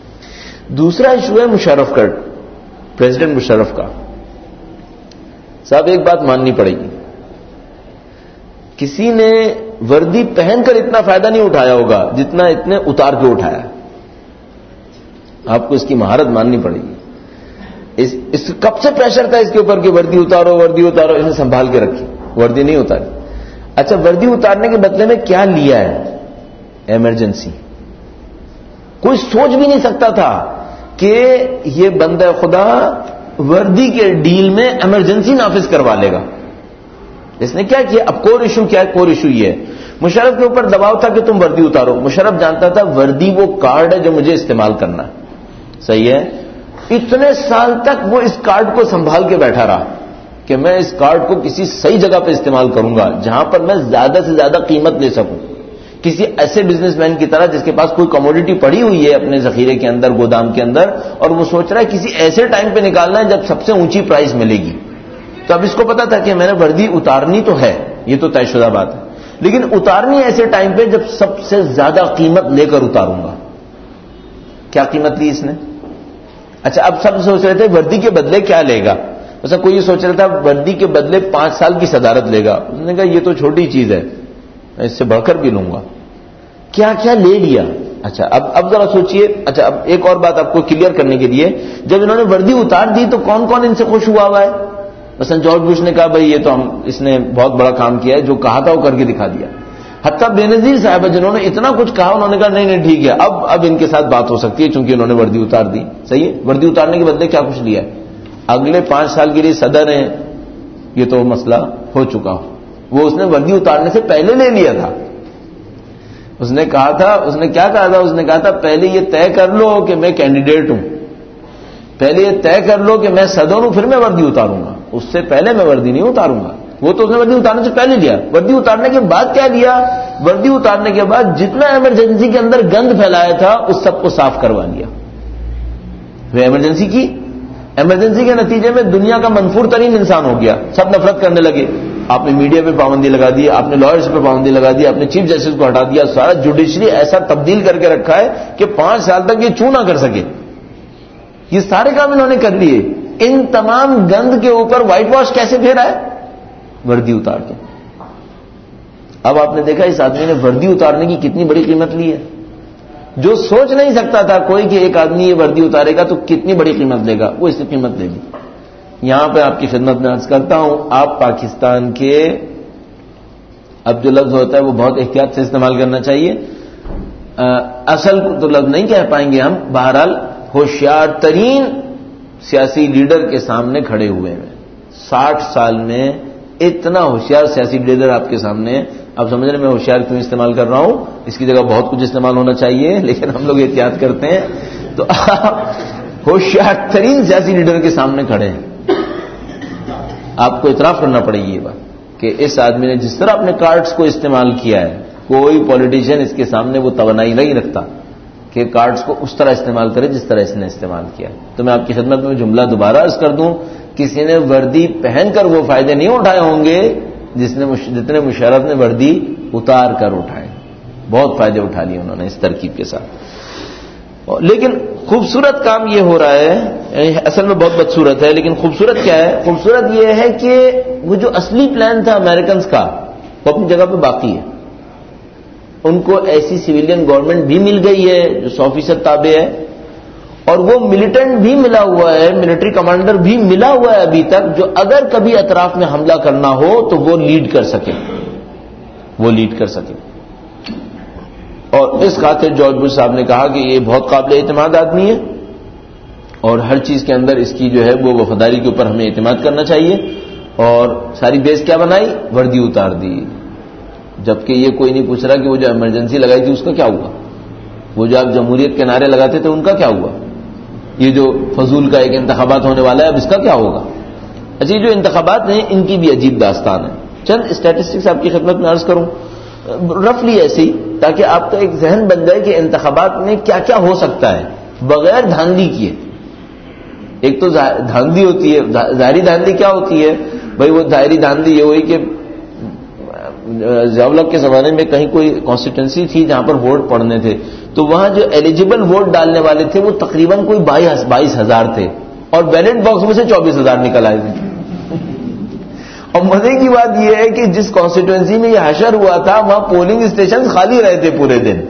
دوسرا ایشو ہے مشرف کا، پریزیڈنٹ مشرف کا. صاحب ایک بات ماننی پڑے گی، کسی نے وردی پہن کر اتنا فائدہ نہیں اٹھایا ہوگا جتنا اتنے اتار کے اٹھایا. آپ کو اس کی مہارت ماننی پڑے گی. اس کب سے پریشر تھا اس کے اوپر کہ وردی اتارو وردی اتارو، اسے سنبھال کے رکھی، وردی نہیں اتاری. اچھا وردی اتارنے کے بدلے میں کیا لیا ہے؟ ایمرجنسی. کوئی سوچ بھی نہیں سکتا تھا کہ یہ بندہ خدا وردی کے ڈیل میں ایمرجنسی نافذ کروا لے گا. اس نے کیا کیا؟ اب کور ایشو کیا ہے؟ کور ایشو یہ ہے مشرف کے اوپر دباؤ تھا کہ تم وردی اتارو. مشرف جانتا تھا وردی وہ کارڈ ہے جو مجھے استعمال کرنا ہے. صحیح ہے. اتنے سال تک وہ اس کارڈ کو سنبھال کے بیٹھا رہا کہ میں اس کارڈ کو کسی صحیح جگہ پہ استعمال کروں گا جہاں پر میں زیادہ سے زیادہ قیمت لے سکوں. کسی ایسے بزنس مین کی طرح جس کے پاس کوئی کموڈیٹی پڑی ہوئی ہے اپنے ذخیرے کے اندر، گودام کے اندر، اور وہ سوچ رہا ہے کسی ایسے ٹائم پہ نکالنا ہے جب سب سے اونچی پرائز ملے گی. تو اب اس کو پتا تھا کہ میں نے وردی اتارنی تو ہے، یہ تو طے شدہ بات ہے، لیکن اتارنی ایسے ٹائم پہ جب سب سے زیادہ قیمت لے کر اتاروں گا. کیا قیمت لی اس نے؟ اچھا اب سب سوچ رہے تھے وردی کے بدلے کیا لے گا. ایسا کوئی یہ سوچ رہا تھا وردی کے بدلے 5 سال کی صدارت لے گا. اس نے کہا یہ تو چھوٹی چیز ہے، میں اس سے بڑھ کر بھی لوں گا. کیا کیا لے لیا. اچھا اب ذرا سوچئے. اچھا اب ایک اور بات آپ کو کلیئر کرنے کے لیے، جب انہوں نے وردی اتار دی تو کون کون ان سے خوش ہوا ہے؟ مثلا جارج بش نے کہا بھائی یہ تو اس نے بہت بڑا کام کیا ہے، جو کہا تھا وہ کر کے دکھا دیا. حتیٰ بینظیر صاحب جنہوں نے اتنا کچھ کہا انہوں نے کہا نہیں ٹھیک ہے، اب ان کے ساتھ بات ہو سکتی ہے چونکہ انہوں نے وردی اتار دی. صحیح ہے. وردی اتارنے کے بدلے کیا کچھ لیا ہے؟ اگلے 5 سال کے لیے صدر ہیں، یہ تو مسئلہ ہو چکا. وہ اس نے وردی اتارنے سے پہلے لے لیا تھا. اس نے کہا تھا، اس نے کیا کہا تھا؟ اس نے کہا تھا پہلے یہ طے کر لو کہ میں کینڈیڈیٹ ہوں، پہلے یہ طے کر لو کہ میں صدر ہوں، پھر میں وردی اتاروں گا. اس سے پہلے میں وردی نہیں اتاروں گا. وہ تو اس نے وردی اتارنے سے پہلے لیا. وردی اتارنے کے بعد کیا لیا؟ وردی اتارنے کے بعد جتنا ایمرجنسی کے اندر گند پھیلایا تھا اس سب کو صاف کروا لیا. وہ ایمرجنسی کی، ایمرجنسی کے نتیجے میں دنیا کا منفور ترین انسان ہو گیا. سب نفرت کرنے لگے. آپ نے میڈیا پہ پابندی لگا دی، آپ نے لائرز پہ پابندی لگا دی، آپ نے چیف جسٹس کو ہٹا دیا. سارا جوڈیشری ایسا تبدیل کر کے رکھا ہے کہ 5 سال تک یہ چوں نہ کر سکے. یہ سارے کام انہوں نے کر لیے. ان تمام گند کے اوپر وائٹ واش کیسے پھیرا ہے؟ وردی اتار کے. اب آپ نے دیکھا اس آدمی نے وردی اتارنے کی کتنی بڑی قیمت لی ہے. جو سوچ نہیں سکتا تھا کوئی کہ ایک آدمی یہ وردی اتارے گا تو کتنی بڑی قیمت لے گا، وہ اس کی قیمت لے لی. یہاں پہ آپ کی خدمت میں عرض کرتا ہوں، آپ پاکستان کے، اب جو لفظ ہوتا ہے وہ بہت احتیاط سے استعمال کرنا چاہیے. اصل تو لفظ نہیں کہہ پائیں گے ہم، بہرحال ہوشیار ترین سیاسی لیڈر کے سامنے کھڑے ہوئے ہیں. 60 سال میں اتنا ہوشیار سیاسی لیڈر آپ کے سامنے. اب سمجھ رہے میں ہوشیار کیوں استعمال کر رہا ہوں؟ اس کی جگہ بہت کچھ استعمال ہونا چاہیے لیکن ہم لوگ احتیاط کرتے ہیں. تو آپ ہوشیار ترین سیاسی لیڈر کے سامنے کھڑے ہیں. آپ کو اعتراف کرنا پڑے گی یہ بات کہ اس آدمی نے جس طرح اپنے کارڈز کو استعمال کیا ہے، کوئی پولیٹیشین اس کے سامنے وہ توانائی نہیں رکھتا کہ کارڈز کو اس طرح استعمال کرے جس طرح اس نے استعمال کیا. تو میں آپ کی خدمت میں جملہ دوبارہ عرض کر دوں، کسی نے وردی پہن کر وہ فائدے نہیں اٹھائے ہوں گے جتنے مشرف نے وردی اتار کر اٹھائے. بہت فائدے اٹھا لیے انہوں نے اس ترکیب کے ساتھ. لیکن خوبصورت کام یہ ہو رہا ہے، اصل میں بہت بدصورت ہے، لیکن خوبصورت کیا ہے؟ خوبصورت یہ ہے کہ وہ جو اصلی پلان تھا امریکنز کا وہ اپنی جگہ پہ باقی ہے. ان کو ایسی سویلین گورنمنٹ بھی مل گئی ہے جو 100% تابع ہے، اور وہ ملیٹنٹ بھی ملا ہوا ہے، ملٹری کمانڈر بھی ملا ہوا ہے ابھی تک، جو اگر کبھی اطراف میں حملہ کرنا ہو تو وہ لیڈ کر سکے. اور اس خاطر جارج بش صاحب نے کہا کہ یہ بہت قابل اعتماد آدمی ہے اور ہر چیز کے اندر اس کی جو ہے وہ وفاداری کے اوپر ہمیں اعتماد کرنا چاہیے. اور ساری بیس کیا بنائی؟ وردی اتار دی. جبکہ یہ کوئی نہیں پوچھ رہا کہ وہ جو ایمرجنسی لگائی تھی اس کا کیا ہوا، وہ جو آپ جمہوریت کے نعرے لگاتے تھے ان کا کیا ہوا، یہ جو فضول کا ایک انتخابات ہونے والا ہے اب اس کا کیا ہوگا. اچھا یہ جو انتخابات ہیں ان کی بھی عجیب داستان ہے. چند اسٹیٹسٹکس آپ کی خدمت میں عرض کروں رفلی ایسی، تاکہ آپ کا ایک ذہن بن جائے کہ انتخابات میں کیا کیا ہو سکتا ہے بغیر دھاندلی کیے. ایک تو دھاندلی ہوتی ہے، ظاہری دھاندلی کیا ہوتی ہے بھائی؟ وہ ظاہری دھاندلی یہ ہوئی کہ ضیاء کے زمانے میں کہیں کوئی کانسٹیٹوئنسی تھی جہاں پر ووٹ پڑنے تھے، تو وہاں جو ایلیجیبل ووٹ ڈالنے والے تھے وہ تقریباً کوئی 22,000 تھے، اور بیلٹ باکس میں سے 24,000 نکل آئے تھے. اور مزے کی بات یہ ہے کہ جس کانسٹیٹوئنسی میں یہ حشر ہوا تھا وہاں پولنگ اسٹیشن خالی رہے تھے پورے دن.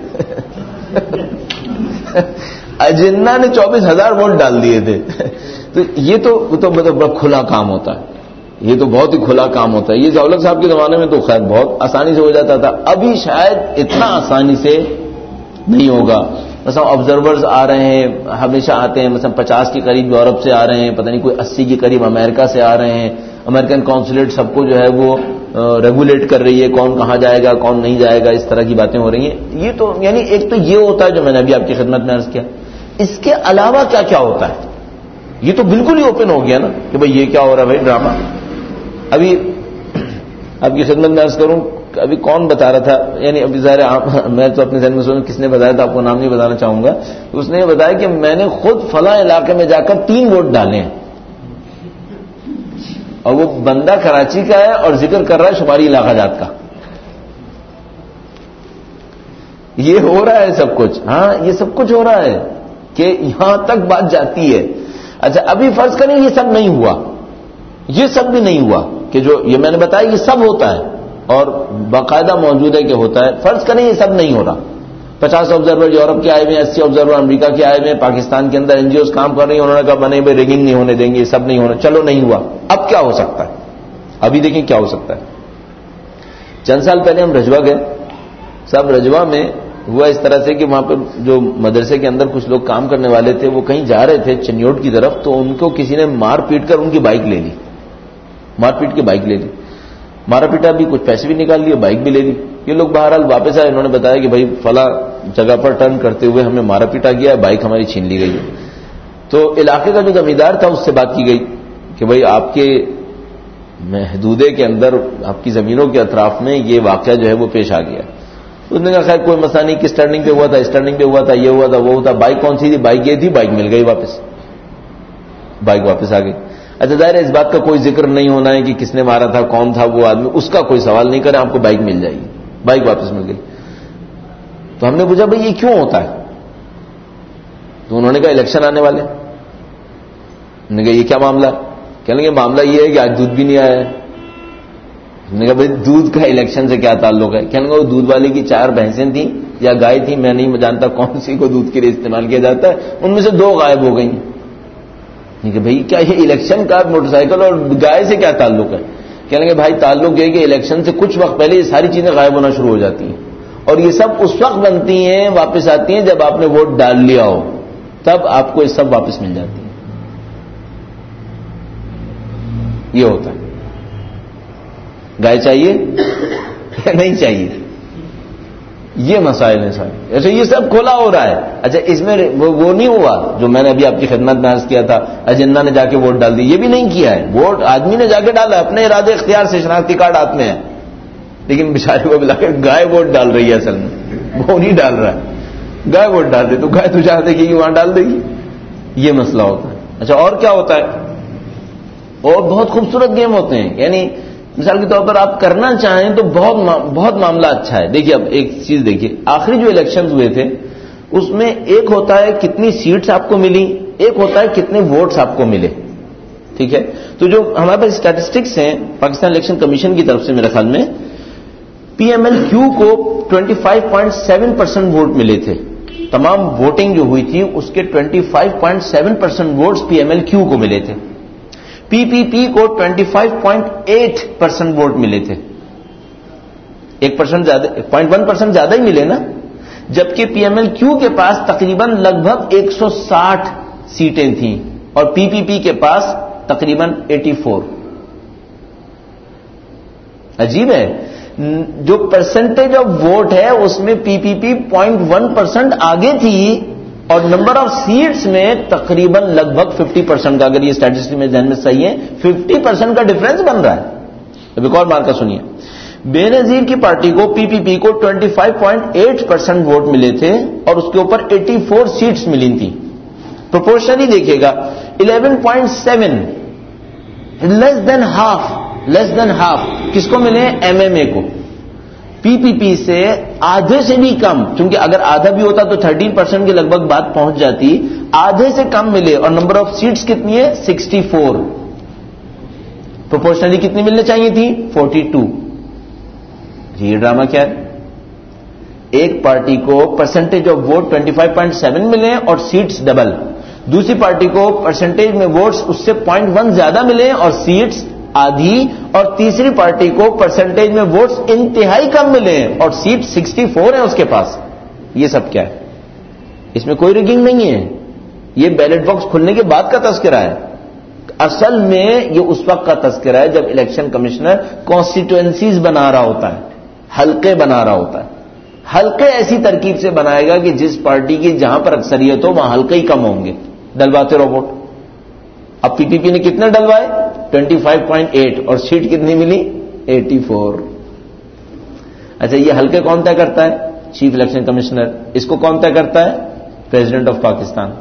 اجنہ نے 24,000 ووٹ ڈال دیے تھے. تو یہ تو مطلب بڑا کھلا کام ہوتا ہے، یہ تو بہت ہی کھلا کام ہوتا ہے. یہ ضیاء صاحب کے زمانے میں تو خیر بہت آسانی سے ہو جاتا تھا، ابھی شاید اتنا آسانی سے نہیں ہوگا. مثلا آبزرورز آ رہے ہیں، ہمیشہ آتے ہیں، مثلا 50 کے قریب یورپ سے آ رہے ہیں، پتہ نہیں کوئی 80 کے قریب امریکہ سے آ رہے ہیں. امریکن کونسلیٹ سب کو جو ہے وہ ریگولیٹ کر رہی ہے، کون کہاں جائے گا کون نہیں جائے گا، اس طرح کی باتیں ہو رہی ہیں. یہ تو یعنی ایک تو یہ ہوتا ہے جو میں نے ابھی آپ کی خدمت میں عرض کیا. اس کے علاوہ کیا کیا ہوتا ہے؟ یہ تو بالکل ہی اوپن ہو گیا نا کہ بھئی یہ کیا ہو رہا ہے بھائی ڈرامہ. ابھی آپ کی خدمت میں عرض کروں، ابھی کون بتا رہا تھا، یعنی ابھی ظاہر میں تو اپنے ذہن میں سوچوں کس نے بتایا تھا، آپ کو نام نہیں بتانا چاہوں گا. اس نے یہ بتایا کہ میں نے خود فلاں علاقے میں جا کر 3 ووٹ ڈالے ہیں، اور وہ بندہ کراچی کا ہے اور ذکر کر رہا ہے شمالی علاقہ جات کا. یہ ہو رہا ہے سب کچھ. ہاں یہ سب کچھ ہو رہا ہے کہ یہاں تک بات جاتی ہے. اچھا ابھی فرض کریں یہ سب نہیں ہوا، یہ سب بھی نہیں ہوا کہ جو یہ میں نے بتایا یہ سب ہوتا ہے اور باقاعدہ موجود ہے کہ ہوتا ہے. فرض کریں یہ سب نہیں ہو رہا، 50 آبزرور یورپ کے آئے ہوئے ہیں، 80 آبزرور امریکہ کے آئے ہوئے ہیں، پاکستان کے اندر NGOs کام کر رہی ہیں، انہوں نے کہا بنے بھائی ریگنگ نہیں ہونے دیں گے، یہ سب نہیں ہونا. چلو نہیں ہوا، اب کیا ہو سکتا ہے؟ ابھی دیکھیں کیا ہو سکتا ہے. چند سال پہلے ہم رجوہ گئے صاحب. رجوہ میں ہوا اس طرح سے کہ وہاں پہ جو مدرسے کے اندر کچھ لوگ کام کرنے والے تھے وہ کہیں جا رہے تھے چنیوٹ کی طرف، تو ان کو کسی نے مار پیٹ کر ان کی بائک لے لی، مار پیٹ کے بائک لے لی. مارا پیٹا بھی، کچھ پیسے بھی نکال لیے، بائک بھی لے لی. یہ لوگ بہرحال واپس آئے، انہوں نے بتایا کہ بھائی فلاں جگہ پر ٹرن کرتے ہوئے ہمیں مارا پیٹا گیا، بائک ہماری چھین لی گئی ہے. تو علاقے کا جو زمیندار تھا اس سے بات کی گئی کہ بھائی آپ کے محدودے کے اندر آپ کی زمینوں کے اطراف میں یہ واقعہ جو ہے وہ پیش آ گیا. اس نے کہا خیر کوئی مسئلہ نہیں، کس ٹرننگ پہ ہوا تھا، اس ٹرننگ پہ ہوا تھا، یہ ہوا تھا وہ ہوا تھا. بائک کون سی تھی؟ بائک یہ تھی، بائک مل گئی واپس، بائک واپس آ گئی. اچھا ظاہر ہے اس بات کا کوئی ذکر نہیں ہونا ہے کہ کس نے مارا تھا، کون تھا وہ آدمی، اس کا کوئی سوال نہیں کرے، آپ کو بائک مل جائے گی. بائک واپس مل گئی. تو ہم نے پوچھا بھائی یہ کیوں ہوتا ہے؟ تو انہوں نے کہا الیکشن آنے والے. انہوں نے کہا یہ کیا معاملہ ہے؟ کہنے لگے معاملہ یہ ہے کہ آج دودھ بھی نہیں آیا ہے. ہم نے کہا بھائی دودھ کا الیکشن سے کیا تعلق ہے؟ کہنے لگا وہ دودھ والی کی 4 بھینسیں تھیں یا گائے تھیں، میں نہیں جانتا کون سی کو دودھ کے لیے استعمال کیا جاتا ہے، ان میں سے 2 غائب ہو گئی. کہ بھائی کیا یہ الیکشن کا موٹر سائیکل اور گائے سے کیا تعلق ہے؟ کہنے لگے بھائی تعلق یہ کہ الیکشن سے کچھ وقت پہلے یہ ساری چیزیں غائب ہونا شروع ہو جاتی ہیں، اور یہ سب اس وقت بنتی ہیں واپس آتی ہیں جب آپ نے ووٹ ڈال لیا ہو، تب آپ کو یہ سب واپس مل جاتی ہیں. یہ ہوتا ہے. گائے چاہیے یا نہیں چاہیے، یہ مسائل ہیں سارے. ایسے یہ سب کھلا ہو رہا ہے. اچھا اس میں وہ نہیں ہوا جو میں نے ابھی آپ کی خدمت میں عرض کیا تھا، ایجنڈا نے جا کے ووٹ ڈال دی، یہ بھی نہیں کیا ہے. ووٹ آدمی نے جا کے ڈالا اپنے ارادے اختیار سے، شناختی کارڈ ہاتھ میں ہے، لیکن بیچارے کو بلا کر گائے ووٹ ڈال رہی ہے. اصل میں وہ نہیں ڈال رہا ہے، گائے ووٹ ڈال دے تو گائے تو چاہتے کہ وہاں ڈال دے گی. یہ مسئلہ ہوتا ہے. اچھا اور کیا ہوتا ہے؟ اور بہت خوبصورت گیم ہوتے ہیں. یعنی مثال کے طور پر آپ کرنا چاہیں تو بہت معاملہ اچھا ہے. دیکھیے اب ایک چیز دیکھیے، آخری جو الیکشنز ہوئے تھے اس میں ایک ہوتا ہے کتنی سیٹس آپ کو ملی، ایک ہوتا ہے کتنے ووٹس آپ کو ملے. ٹھیک ہے، تو جو ہمارے پاس اسٹیٹسٹکس ہیں پاکستان الیکشن کمیشن کی طرف سے میرے خیال میں PMLQ کو 25.7% ووٹ ملے تھے. تمام ووٹنگ جو ہوئی تھی اس کے 25.7% ووٹس PMLQ کو ملے تھے. PPP کو 25.8% ووٹ ملے تھے. 1% زیادہ، 0.1% زیادہ ہی ملے نا، جبکہ PMLQ کے پاس تقریباً لگ بھگ 160 سیٹیں تھیں اور PPP کے پاس تقریباً 84. عجیب ہے، جو پرسنٹیج آف ووٹ ہے اس میں PPP 0.1% آگے تھی اور نمبر آف سیٹس میں تقریباً لگ بھگ 50% کا، اگر یہ اسٹیٹسٹک میں ذہن میں صحیح ہے 50% کا ڈفرنس بن رہا ہے. اب ایک اور مارکا سنیے، بے نظیر کی پارٹی کو PPP کو 25.8% ووٹ ملے تھے اور اس کے اوپر 84 سیٹس ملی تھیں. پروپورشنلی دیکھیے گا 11.7، لیس دین ہاف کس کو ملے؟ MMA کو. پی پی پی سے آدھے سے بھی کم، چونکہ اگر آدھا بھی ہوتا تو 13% کے لگ بھگ بات پہنچ جاتی، آدھے سے کم ملے اور نمبر آف سیٹس کتنی ہے 64، پروپورشنلی کتنی ملنے چاہیے تھی 42۔ یہ ڈرامہ کیا ہے؟ ایک پارٹی کو پرسنٹیج آف ووٹ 25.7 ملے اور سیٹس ڈبل، دوسری پارٹی کو پرسنٹیج میں ووٹس اس سے 0.1 زیادہ ملے اور سیٹس آدھی، اور تیسری پارٹی کو پرسنٹیج میں ووٹس انتہائی کم ملے اور سیٹ 64 ہیں اس کے پاس۔ یہ سب کیا ہے؟ اس میں کوئی رگنگ نہیں ہے، یہ بیلٹ باکس کھلنے کے بعد کا تذکرہ ہے۔ اصل میں یہ اس وقت کا تذکرہ ہے جب الیکشن کمشنر کانسٹیٹوئنسیز بنا رہا ہوتا ہے، حلقے بنا رہا ہوتا ہے۔ حلقے ایسی ترکیب سے بنائے گا کہ جس پارٹی کی جہاں پر اکثریت ہو وہاں حلقے ہی کم ہوں گے، ڈلواتے رہو ووٹ۔ اب پی پی پی نے کتنے ڈلوائے 25.8 اور سیٹ کتنی ملی 84۔ اچھا یہ حلقے کون طے کرتا ہے؟ Chief election commissioner. اس کو کون طے کرتا ہے؟ President of Pakistan.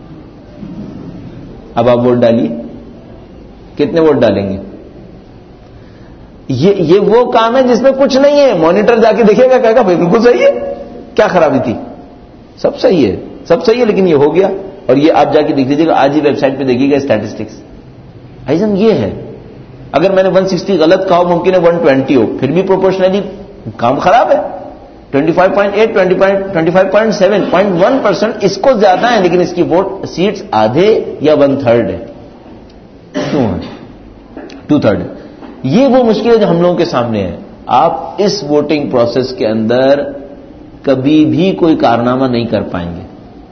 اب آپ ووٹ ڈالیے، کتنے ووٹ ڈالیں گے؟ یہ وہ کام ہے جس میں کچھ نہیں ہے، مانیٹر جا کے دیکھے گا کہے گا بھائی بالکل صحیح ہے، کیا خرابی تھی؟ سب صحیح ہے، سب صحیح ہے، لیکن یہ ہو گیا۔ اور یہ آپ جا کے دیکھ لیجیے گا، آج ہی ویب سائٹ پہ دیکھیے گا اسٹیٹسٹکس۔ ایزم یہ ہے، اگر میں نے 160 غلط کہا ممکن ہے 120 ہو، پھر بھی پروپورشنلی کام خراب ہے۔ 25.8 25.7 0.1% اس کو زیادہ ہے، لیکن اس کی ووٹ سیٹس آدھے یا 1/3 ہے، کیوں ہے 2/3 ہے۔ یہ وہ مشکل ہے جو ہم لوگوں کے سامنے ہے۔ آپ اس ووٹنگ پروسیس کے اندر کبھی بھی کوئی کارنامہ نہیں کر پائیں گے۔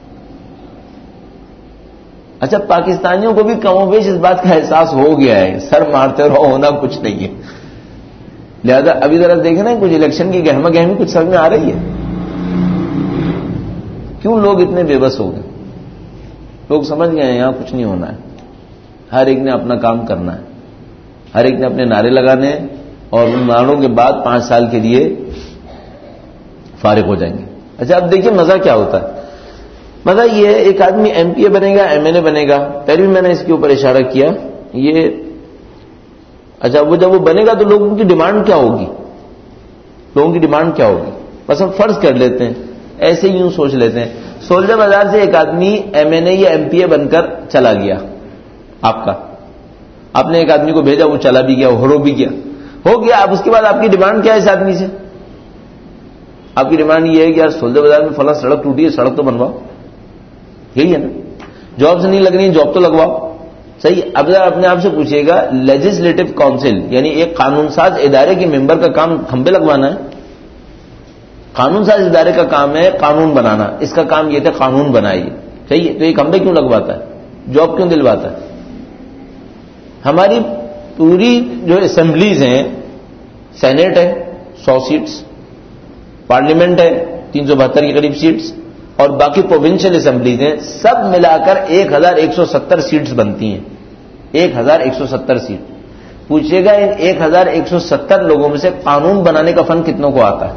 اچھا پاکستانیوں کو بھی کم و بیش اس بات کا احساس ہو گیا ہے، سر مارتے رہو ہونا کچھ نہیں ہے، لہذا ابھی ذرا دیکھیں نا کچھ الیکشن کی گہما گہمی کچھ سمجھ میں آ رہی ہے۔ کیوں لوگ اتنے بے بس ہو گئے؟ لوگ سمجھ گئے ہیں یہاں کچھ نہیں ہونا ہے، ہر ایک نے اپنا کام کرنا ہے، ہر ایک نے اپنے نعرے لگانے ہیں اور ان نعروں کے بعد 5 سال کے لیے فارغ ہو جائیں گے۔ اچھا اب دیکھیے مزہ کیا ہوتا ہے۔ مزہ یہ ہے ایک آدمی ایم پی اے بنے گا، ایم این اے بنے گا، پہلے بھی میں نے اس کے اوپر اشارہ کیا یہ۔ اچھا وہ جب وہ بنے گا تو لوگوں کی ڈیمانڈ کیا ہوگی؟ لوگوں کی ڈیمانڈ کیا ہوگی؟ بس ہم فرض کر لیتے ہیں، ایسے یوں سوچ لیتے ہیں، سولجر بازار سے ایک آدمی ایم این اے یا ایم پی اے بن کر چلا گیا، آپ نے ایک آدمی کو بھیجا، وہ چلا بھی گیا، ہرو بھی گیا، ہو گیا۔ اب اس کے بعد آپ کی ڈیمانڈ کیا ہے اس آدمی سے؟ آپ کی ڈیمانڈ یہ ہے کہ یار سولجر بازار میں فلاں سڑک ٹوٹی ہے، سڑک تو بنواؤ، یہی ہے نا؟ جاب سے نہیں لگ رہی ہے، جاب تو لگواؤ، صحیح۔ اب ذرا اپنے آپ سے پوچھیے گا، لیجسلیٹو کونسل یعنی ایک قانون ساز ادارے کے ممبر کا کام کھمبے لگوانا ہے؟ قانون ساز ادارے کا کام ہے قانون بنانا، اس کا کام یہ تھا قانون بنائیے، صحیح ہے، تو یہ کھمبے کیوں لگواتا ہے؟ جاب کیوں دلواتا ہے؟ ہماری پوری جو اسمبلیز ہیں، سینیٹ ہے 100 سیٹس، پارلیمنٹ ہے 372 کے قریب سیٹس، اور باقی پروونشل اسمبلیز ہیں، سب ملا کر 1170 سیٹس بنتی ہیں، 1170 سیٹ۔ پوچھئے گا ان 1170 لوگوں میں سے قانون بنانے کا فن کتنوں کو آتا ہے؟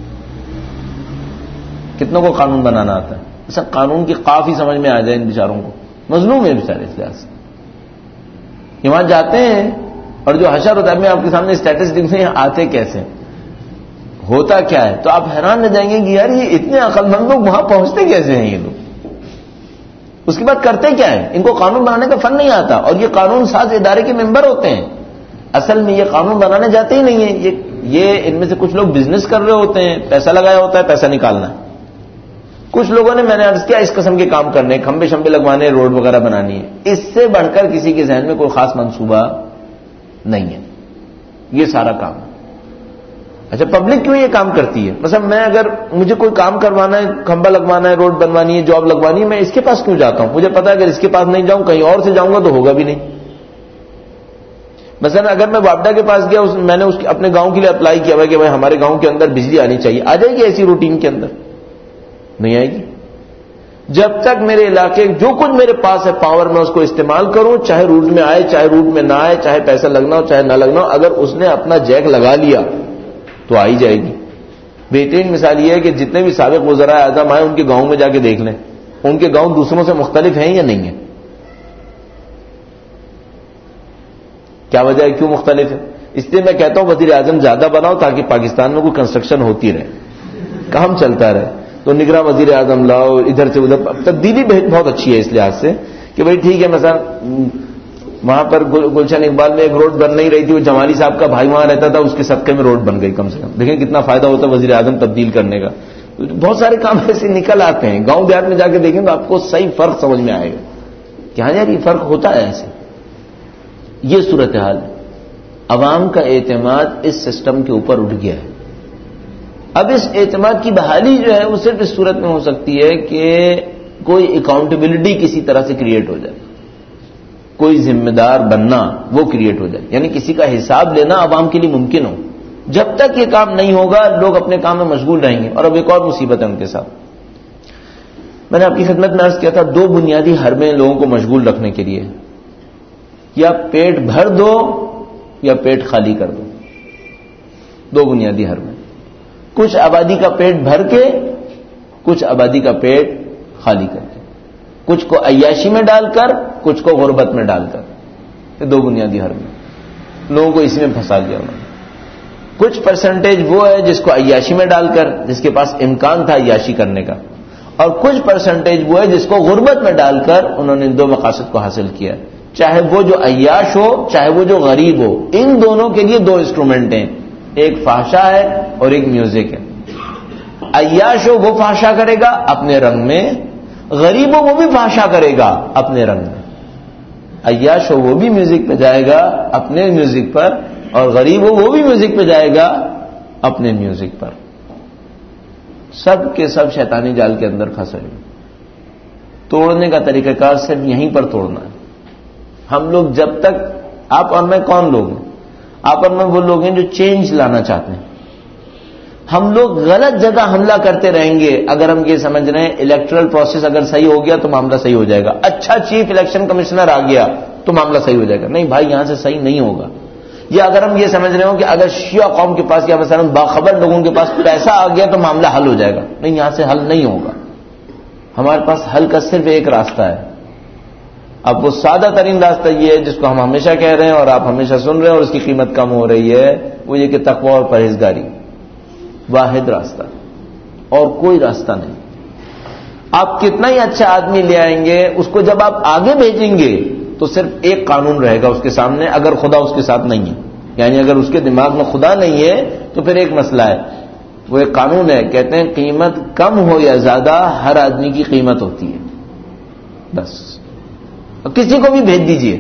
کتنوں کو قانون بنانا آتا ہے؟ ایسا قانون کی قاف ہی سمجھ میں آ جائے ان بیچاروں کو، مظلوم ہے بیچارے اس لحاظ سے۔ یہ وہاں جاتے ہیں اور جو حشر ہوتا ہے، میں آپ کے سامنے اسٹیٹسٹکس ہیں آتے کیسے، ہوتا کیا ہے، تو آپ حیران رہ جائیں گے کہ یار یہ اتنے عقل مند لوگ وہاں پہنچتے کیسے ہیں یہ لوگ، اس کے بعد کرتے کیا ہیں؟ ان کو قانون بنانے کا فن نہیں آتا، اور یہ قانون ساز ادارے کے ممبر ہوتے ہیں، اصل میں یہ قانون بنانے جاتے ہی نہیں ہیں، یہ ان میں سے کچھ لوگ بزنس کر رہے ہوتے ہیں، پیسہ لگایا ہوتا ہے، پیسہ نکالنا ہے۔ کچھ لوگوں نے میں نے عرض کیا اس قسم کے کام کرنے، کھمبے شمبے لگوانے، روڈ وغیرہ بنانی ہے، اس سے بڑھ کر کسی کے ذہن میں کوئی خاص منصوبہ نہیں ہے، یہ سارا کام ہے۔ اچھا پبلک کیوں یہ کام کرتی ہے؟ مثلا میں اگر مجھے کوئی کام کروانا ہے، کھمبا لگوانا ہے، روڈ بنوانی ہے، جاب لگوانی ہے، میں اس کے پاس کیوں جاتا ہوں؟ مجھے پتا ہے اگر اس کے پاس نہیں جاؤں کہیں اور سے جاؤں گا تو ہوگا بھی نہیں۔ مثلا اگر میں واپڈا کے پاس گیا، میں نے اپنے گاؤں کے لیے اپلائی کیا ہوا کہ بھائی ہمارے گاؤں کے اندر بجلی آنی چاہیے، آ جائے گی ایسی روٹین کے اندر؟ نہیں آئے گی۔ جب تک میرے علاقے جو کچھ میرے پاس ہے پاور میں اس کو استعمال کروں، چاہے روٹ میں آئے چاہے روٹ میں نہ آئے، چاہے پیسہ لگنا ہو چاہے نہ لگنا ہو، اگر اس نے اپنا جیک لگا لیا تو آ ہی جائے گی۔ بہترین مثال یہ ہے کہ جتنے بھی سابق وزراء اعظم آئے ان کے گاؤں میں جا کے دیکھ لیں، ان کے گاؤں دوسروں سے مختلف ہیں یا نہیں ہیں؟ کیا وجہ ہے کیوں مختلف ہے؟ اس لیے میں کہتا ہوں وزیر اعظم زیادہ بناؤ تاکہ پاکستان میں کوئی کنسٹرکشن ہوتی رہے, کام چلتا رہے. تو نگراں وزیر اعظم لاؤ, ادھر سے ادھر. تبدیلی بہت اچھی ہے اس لحاظ سے کہ بھائی ٹھیک ہے, مثلا وہاں پر گلشن اقبال میں ایک روڈ بن نہیں رہی تھی, وہ جمالی صاحب کا بھائی وہاں رہتا تھا, اس کے صدقے میں روڈ بن گئی کم سے کم. دیکھیں کتنا فائدہ ہوتا ہے وزیر اعظم تبدیل کرنے کا. بہت سارے کام ایسے نکل آتے ہیں. گاؤں دیہات میں جا کے دیکھیں تو آپ کو صحیح فرق سمجھ میں آئے گا کہ ہاں یار یہ فرق ہوتا ہے ایسے. یہ صورتحال ہے. عوام کا اعتماد اس سسٹم کے اوپر اٹھ گیا ہے. اب اس اعتماد کی بحالی جو ہے وہ صرف اس صورت میں ہو سکتی ہے کہ کوئی اکاؤنٹیبلٹی کسی طرح سے کریٹ ہو جائے, کوئی ذمہ دار بننا وہ کریٹ ہو جائے, یعنی کسی کا حساب لینا عوام کے لیے ممکن ہو. جب تک یہ کام نہیں ہوگا لوگ اپنے کام میں مشغول رہیں گے. اور اب ایک اور مصیبت ہے ان کے ساتھ. میں نے آپ کی خدمت میں عرض کیا تھا, دو بنیادی حربیں لوگوں کو مشغول رکھنے کے لیے, یا پیٹ بھر دو یا پیٹ خالی کر دو. دو بنیادی حربیں. کچھ آبادی کا پیٹ بھر کے, کچھ آبادی کا پیٹ خالی کر کے, کچھ کو عیاشی میں ڈال کر, کچھ کو غربت میں ڈال کر. یہ دو بنیادی حربیں لوگوں کو اسی میں پھنسا دیا انہوں نے. کچھ پرسنٹیج وہ ہے جس کو عیاشی میں ڈال کر, جس کے پاس امکان تھا عیاشی کرنے کا, اور کچھ پرسنٹیج وہ ہے جس کو غربت میں ڈال کر انہوں نے دو مقاصد کو حاصل کیا. چاہے وہ جو عیاش ہو چاہے وہ جو غریب ہو, ان دونوں کے لیے دو انسٹرومنٹ ہیں, ایک فحشا ہے اور ایک میوزک ہے. عیاش ہو وہ فحشا کرے گا اپنے رنگ میں, غریب ہو وہ بھی فحشا کرے گا اپنے رنگ میں. عیاش ہو وہ بھی میوزک پہ جائے گا اپنے میوزک پر, اور غریب ہو وہ بھی میوزک پہ جائے گا اپنے میوزک پر. سب کے سب شیطانی جال کے اندر پھنسے ہوئے. توڑنے کا طریقہ کار صرف یہیں پر توڑنا ہے. ہم لوگ جب تک, آپ اور میں کون لوگ ہیں؟ آپ اور میں وہ لوگ ہیں جو چینج لانا چاہتے ہیں. ہم لوگ غلط جگہ حملہ کرتے رہیں گے اگر ہم یہ سمجھ رہے ہیں الیکٹرل پروسیس اگر صحیح ہو گیا تو معاملہ صحیح ہو جائے گا, اچھا چیف الیکشن کمشنر آ گیا تو معاملہ صحیح ہو جائے گا. نہیں بھائی, یہاں سے صحیح نہیں ہوگا. یا اگر ہم یہ سمجھ رہے ہوں کہ اگر شیعہ قوم کے پاس یا مثلا باخبر لوگوں کے پاس پیسہ آ گیا تو معاملہ حل ہو جائے گا, نہیں, یہاں سے حل نہیں ہوگا. ہمارے پاس حل کا صرف ایک راستہ ہے. اب وہ سادہ ترین راستہ یہ ہے جس کو ہم ہمیشہ کہہ رہے ہیں اور آپ ہمیشہ سن رہے ہیں اور اس کی قیمت کم ہو رہی ہے, وہ یہ کہ تقوی اور پرہیزگاری. واحد راستہ, اور کوئی راستہ نہیں. آپ کتنا ہی اچھا آدمی لے آئیں گے, اس کو جب آپ آگے بھیجیں گے تو صرف ایک قانون رہے گا اس کے سامنے, اگر خدا اس کے ساتھ نہیں ہے, یعنی اگر اس کے دماغ میں خدا نہیں ہے تو پھر ایک مسئلہ ہے. وہ ایک قانون ہے, کہتے ہیں قیمت کم ہو یا زیادہ ہر آدمی کی قیمت ہوتی ہے. بس کسی کو بھی بھیج دیجئے,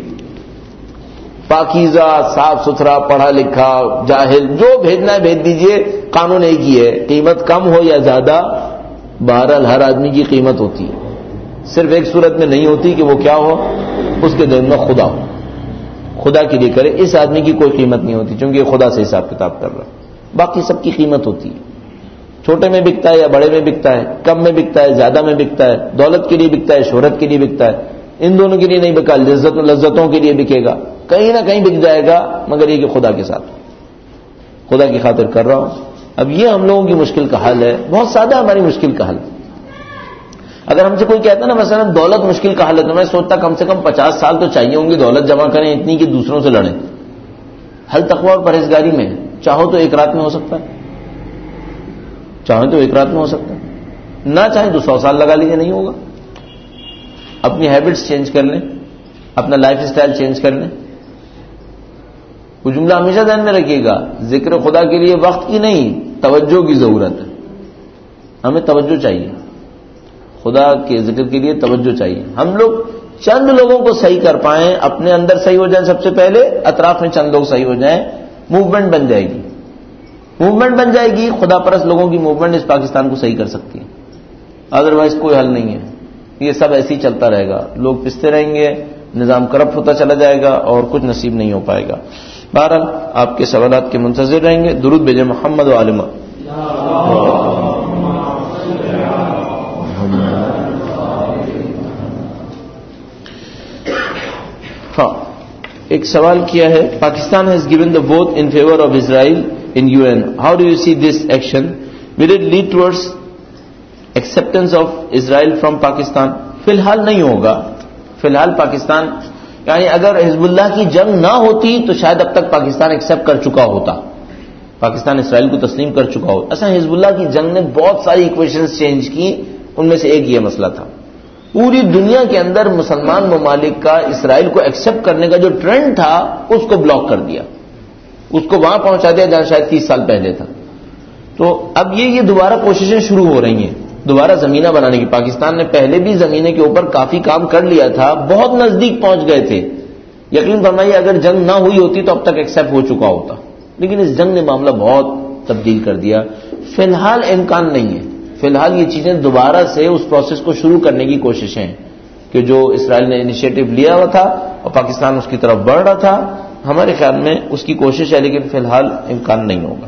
پاکیزہ, صاف ستھرا, پڑھا لکھا, جاہل, جو بھیجنا ہے بھیج دیجئے, قانون ایک ہی ہے, قیمت کم ہو یا زیادہ بہرحال ہر آدمی کی قیمت ہوتی ہے. صرف ایک صورت میں نہیں ہوتی کہ وہ کیا ہو, اس کے دل میں خدا ہو, خدا کے لیے کرے. اس آدمی کی کوئی قیمت نہیں ہوتی چونکہ یہ خدا سے حساب کتاب کر رہا ہے. باقی سب کی قیمت ہوتی ہے. چھوٹے میں بکتا ہے یا بڑے میں بکتا ہے, کم میں بکتا ہے زیادہ میں بکتا ہے, دولت کے لیے بکتا ہے شہرت کے لیے بکتا ہے, ان دونوں کے لیے نہیں بکا, لذتوں کے لیے بکے گا, کہیں نہ کہیں بک جائے گا, مگر یہ کہ خدا کے ساتھ, خدا کی خاطر کر رہا ہوں. اب یہ ہم لوگوں کی مشکل کا حل ہے, بہت سادہ ہماری مشکل کا حل. اگر ہم سے کوئی کہتا ہے نا مثلا دولت مشکل کا حل ہے, تو میں سوچتا کم سے کم 50 سال تو چاہیے ہوں گے دولت جمع کریں اتنی کہ دوسروں سے لڑیں. حل تقوی اور پرہیزگاری میں, چاہو تو ایک رات میں ہو سکتا ہے, چاہو تو ایک رات میں ہو سکتا ہے, نہ چاہیں تو 100 سال لگا لیجیے, نہیں ہوگا. اپنی ہیبٹس چینج کر لیں, اپنا لائف اسٹائل چینج کر لیں. وہ جملہ ہمیشہ ذہن میں رکھیے گا, ذکر خدا کے لیے وقت کی نہیں توجہ کی ضرورت ہے. ہمیں توجہ چاہیے, خدا کے ذکر کے لیے توجہ چاہیے. ہم لوگ چند لوگوں کو صحیح کر پائیں, اپنے اندر صحیح ہو جائیں سب سے پہلے, اطراف میں چند لوگ صحیح ہو جائیں, موومنٹ بن جائے گی. موومنٹ بن جائے گی, خدا پرست لوگوں کی موومنٹ اس پاکستان کو صحیح کر سکتی ہے. ادروائز کوئی حل نہیں ہے. یہ سب ایسے ہی چلتا رہے گا, لوگ پستے رہیں گے, نظام کرپٹ ہوتا چلا جائے گا اور کچھ نصیب نہیں ہو پائے گا. بہرحال آپ کے سوالات کے منتظر رہیں گے. درود بھیجیں محمد و عالمہ. ہاں, ایک سوال کیا ہے, Pakistan has given the vote in favour of Israel in UN. How do you see this action? Will it lead towards acceptance of Israel from Pakistan? فی الحال نہیں ہوگا. فی الحال پاکستان یعنی اگر حزب اللہ کی جنگ نہ ہوتی تو شاید اب تک پاکستان ایکسیپٹ کر چکا ہوتا، پاکستان اسرائیل کو تسلیم کر چکا ہوتا. اصل حزب اللہ کی جنگ نے بہت ساری ایکویشنز چینج کی، ان میں سے ایک یہ مسئلہ تھا. پوری دنیا کے اندر مسلمان ممالک کا اسرائیل کو ایکسیپٹ کرنے کا جو ٹرینڈ تھا اس کو بلاک کر دیا، اس کو وہاں پہنچا دیا جہاں شاید 30 سال پہلے تھا. تو اب یہ دوبارہ کوششیں شروع ہو رہی ہیں دوبارہ زمینہ بنانے کی. پاکستان نے پہلے بھی زمینے کے اوپر کافی کام کر لیا تھا، بہت نزدیک پہنچ گئے تھے. یقین فرمائیے اگر جنگ نہ ہوئی ہوتی تو اب تک ایکسیپٹ ہو چکا ہوتا، لیکن اس جنگ نے معاملہ بہت تبدیل کر دیا. فی الحال امکان نہیں ہے، فی الحال یہ چیزیں دوبارہ سے اس پروسیس کو شروع کرنے کی کوششیں ہیں کہ جو اسرائیل نے انیشیٹو لیا ہوا تھا اور پاکستان اس کی طرف بڑھ رہا تھا. ہمارے خیال میں اس کی کوشش ہے لیکن فی الحال امکان نہیں ہوگا.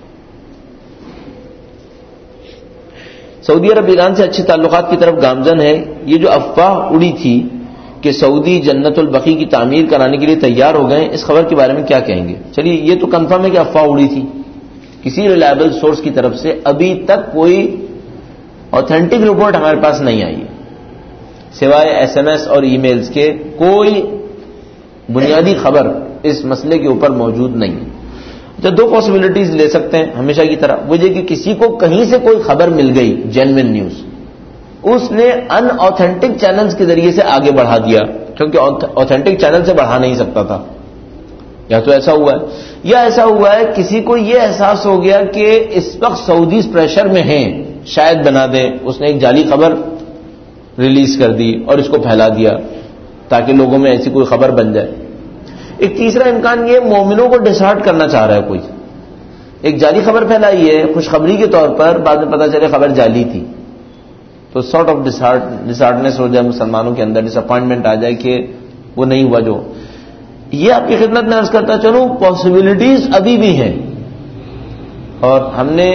سعودی عرب ایران سے اچھے تعلقات کی طرف گامزن ہے. یہ جو افواہ اڑی تھی کہ سعودی جنت البقیع کی تعمیر کرانے کے لیے تیار ہو گئے، اس خبر کے بارے میں کیا کہیں گے؟ چلیے یہ تو کنفرم ہے کہ افواہ اڑی تھی، کسی ریلائبل سورس کی طرف سے ابھی تک کوئی آتھینٹک رپورٹ ہمارے پاس نہیں آئی ہے، سوائے SMS اور ای میلز کے کوئی بنیادی خبر اس مسئلے کے اوپر موجود نہیں ہے. تو دو پاسبلٹیز لے سکتے ہیں ہمیشہ کی طرح. وہ یہ کہ کسی کو کہیں سے کوئی خبر مل گئی جینوین نیوز، اس نے ان آتھینٹک چینلز کے ذریعے سے آگے بڑھا دیا کیونکہ آتھینٹک چینل سے بڑھا نہیں سکتا تھا. یا تو ایسا ہوا ہے یا ایسا ہوا ہے کسی کو یہ احساس ہو گیا کہ اس وقت سعودیز پریشر میں ہیں، شاید بنا دیں، اس نے ایک جعلی خبر ریلیز کر دی اور اس کو پھیلا دیا تاکہ لوگوں میں ایسی کوئی خبر بن جائے. ایک تیسرا امکان یہ مومنوں کو ڈسہارٹ کرنا چاہ رہا ہے کوئی، ایک جعلی خبر پھیلائی ہے خوشخبری کے طور پر، بعد میں پتہ چلے خبر جعلی تھی، تو سارٹ آف ڈسہارٹنس ہو جائے مسلمانوں کے اندر، ڈس اپوائنٹمنٹ آ جائے کہ وہ نہیں ہوا جو. یہ آپ کی خدمت میں عرض کرتا چلوں پاسبلٹیز ابھی بھی ہیں. اور ہم نے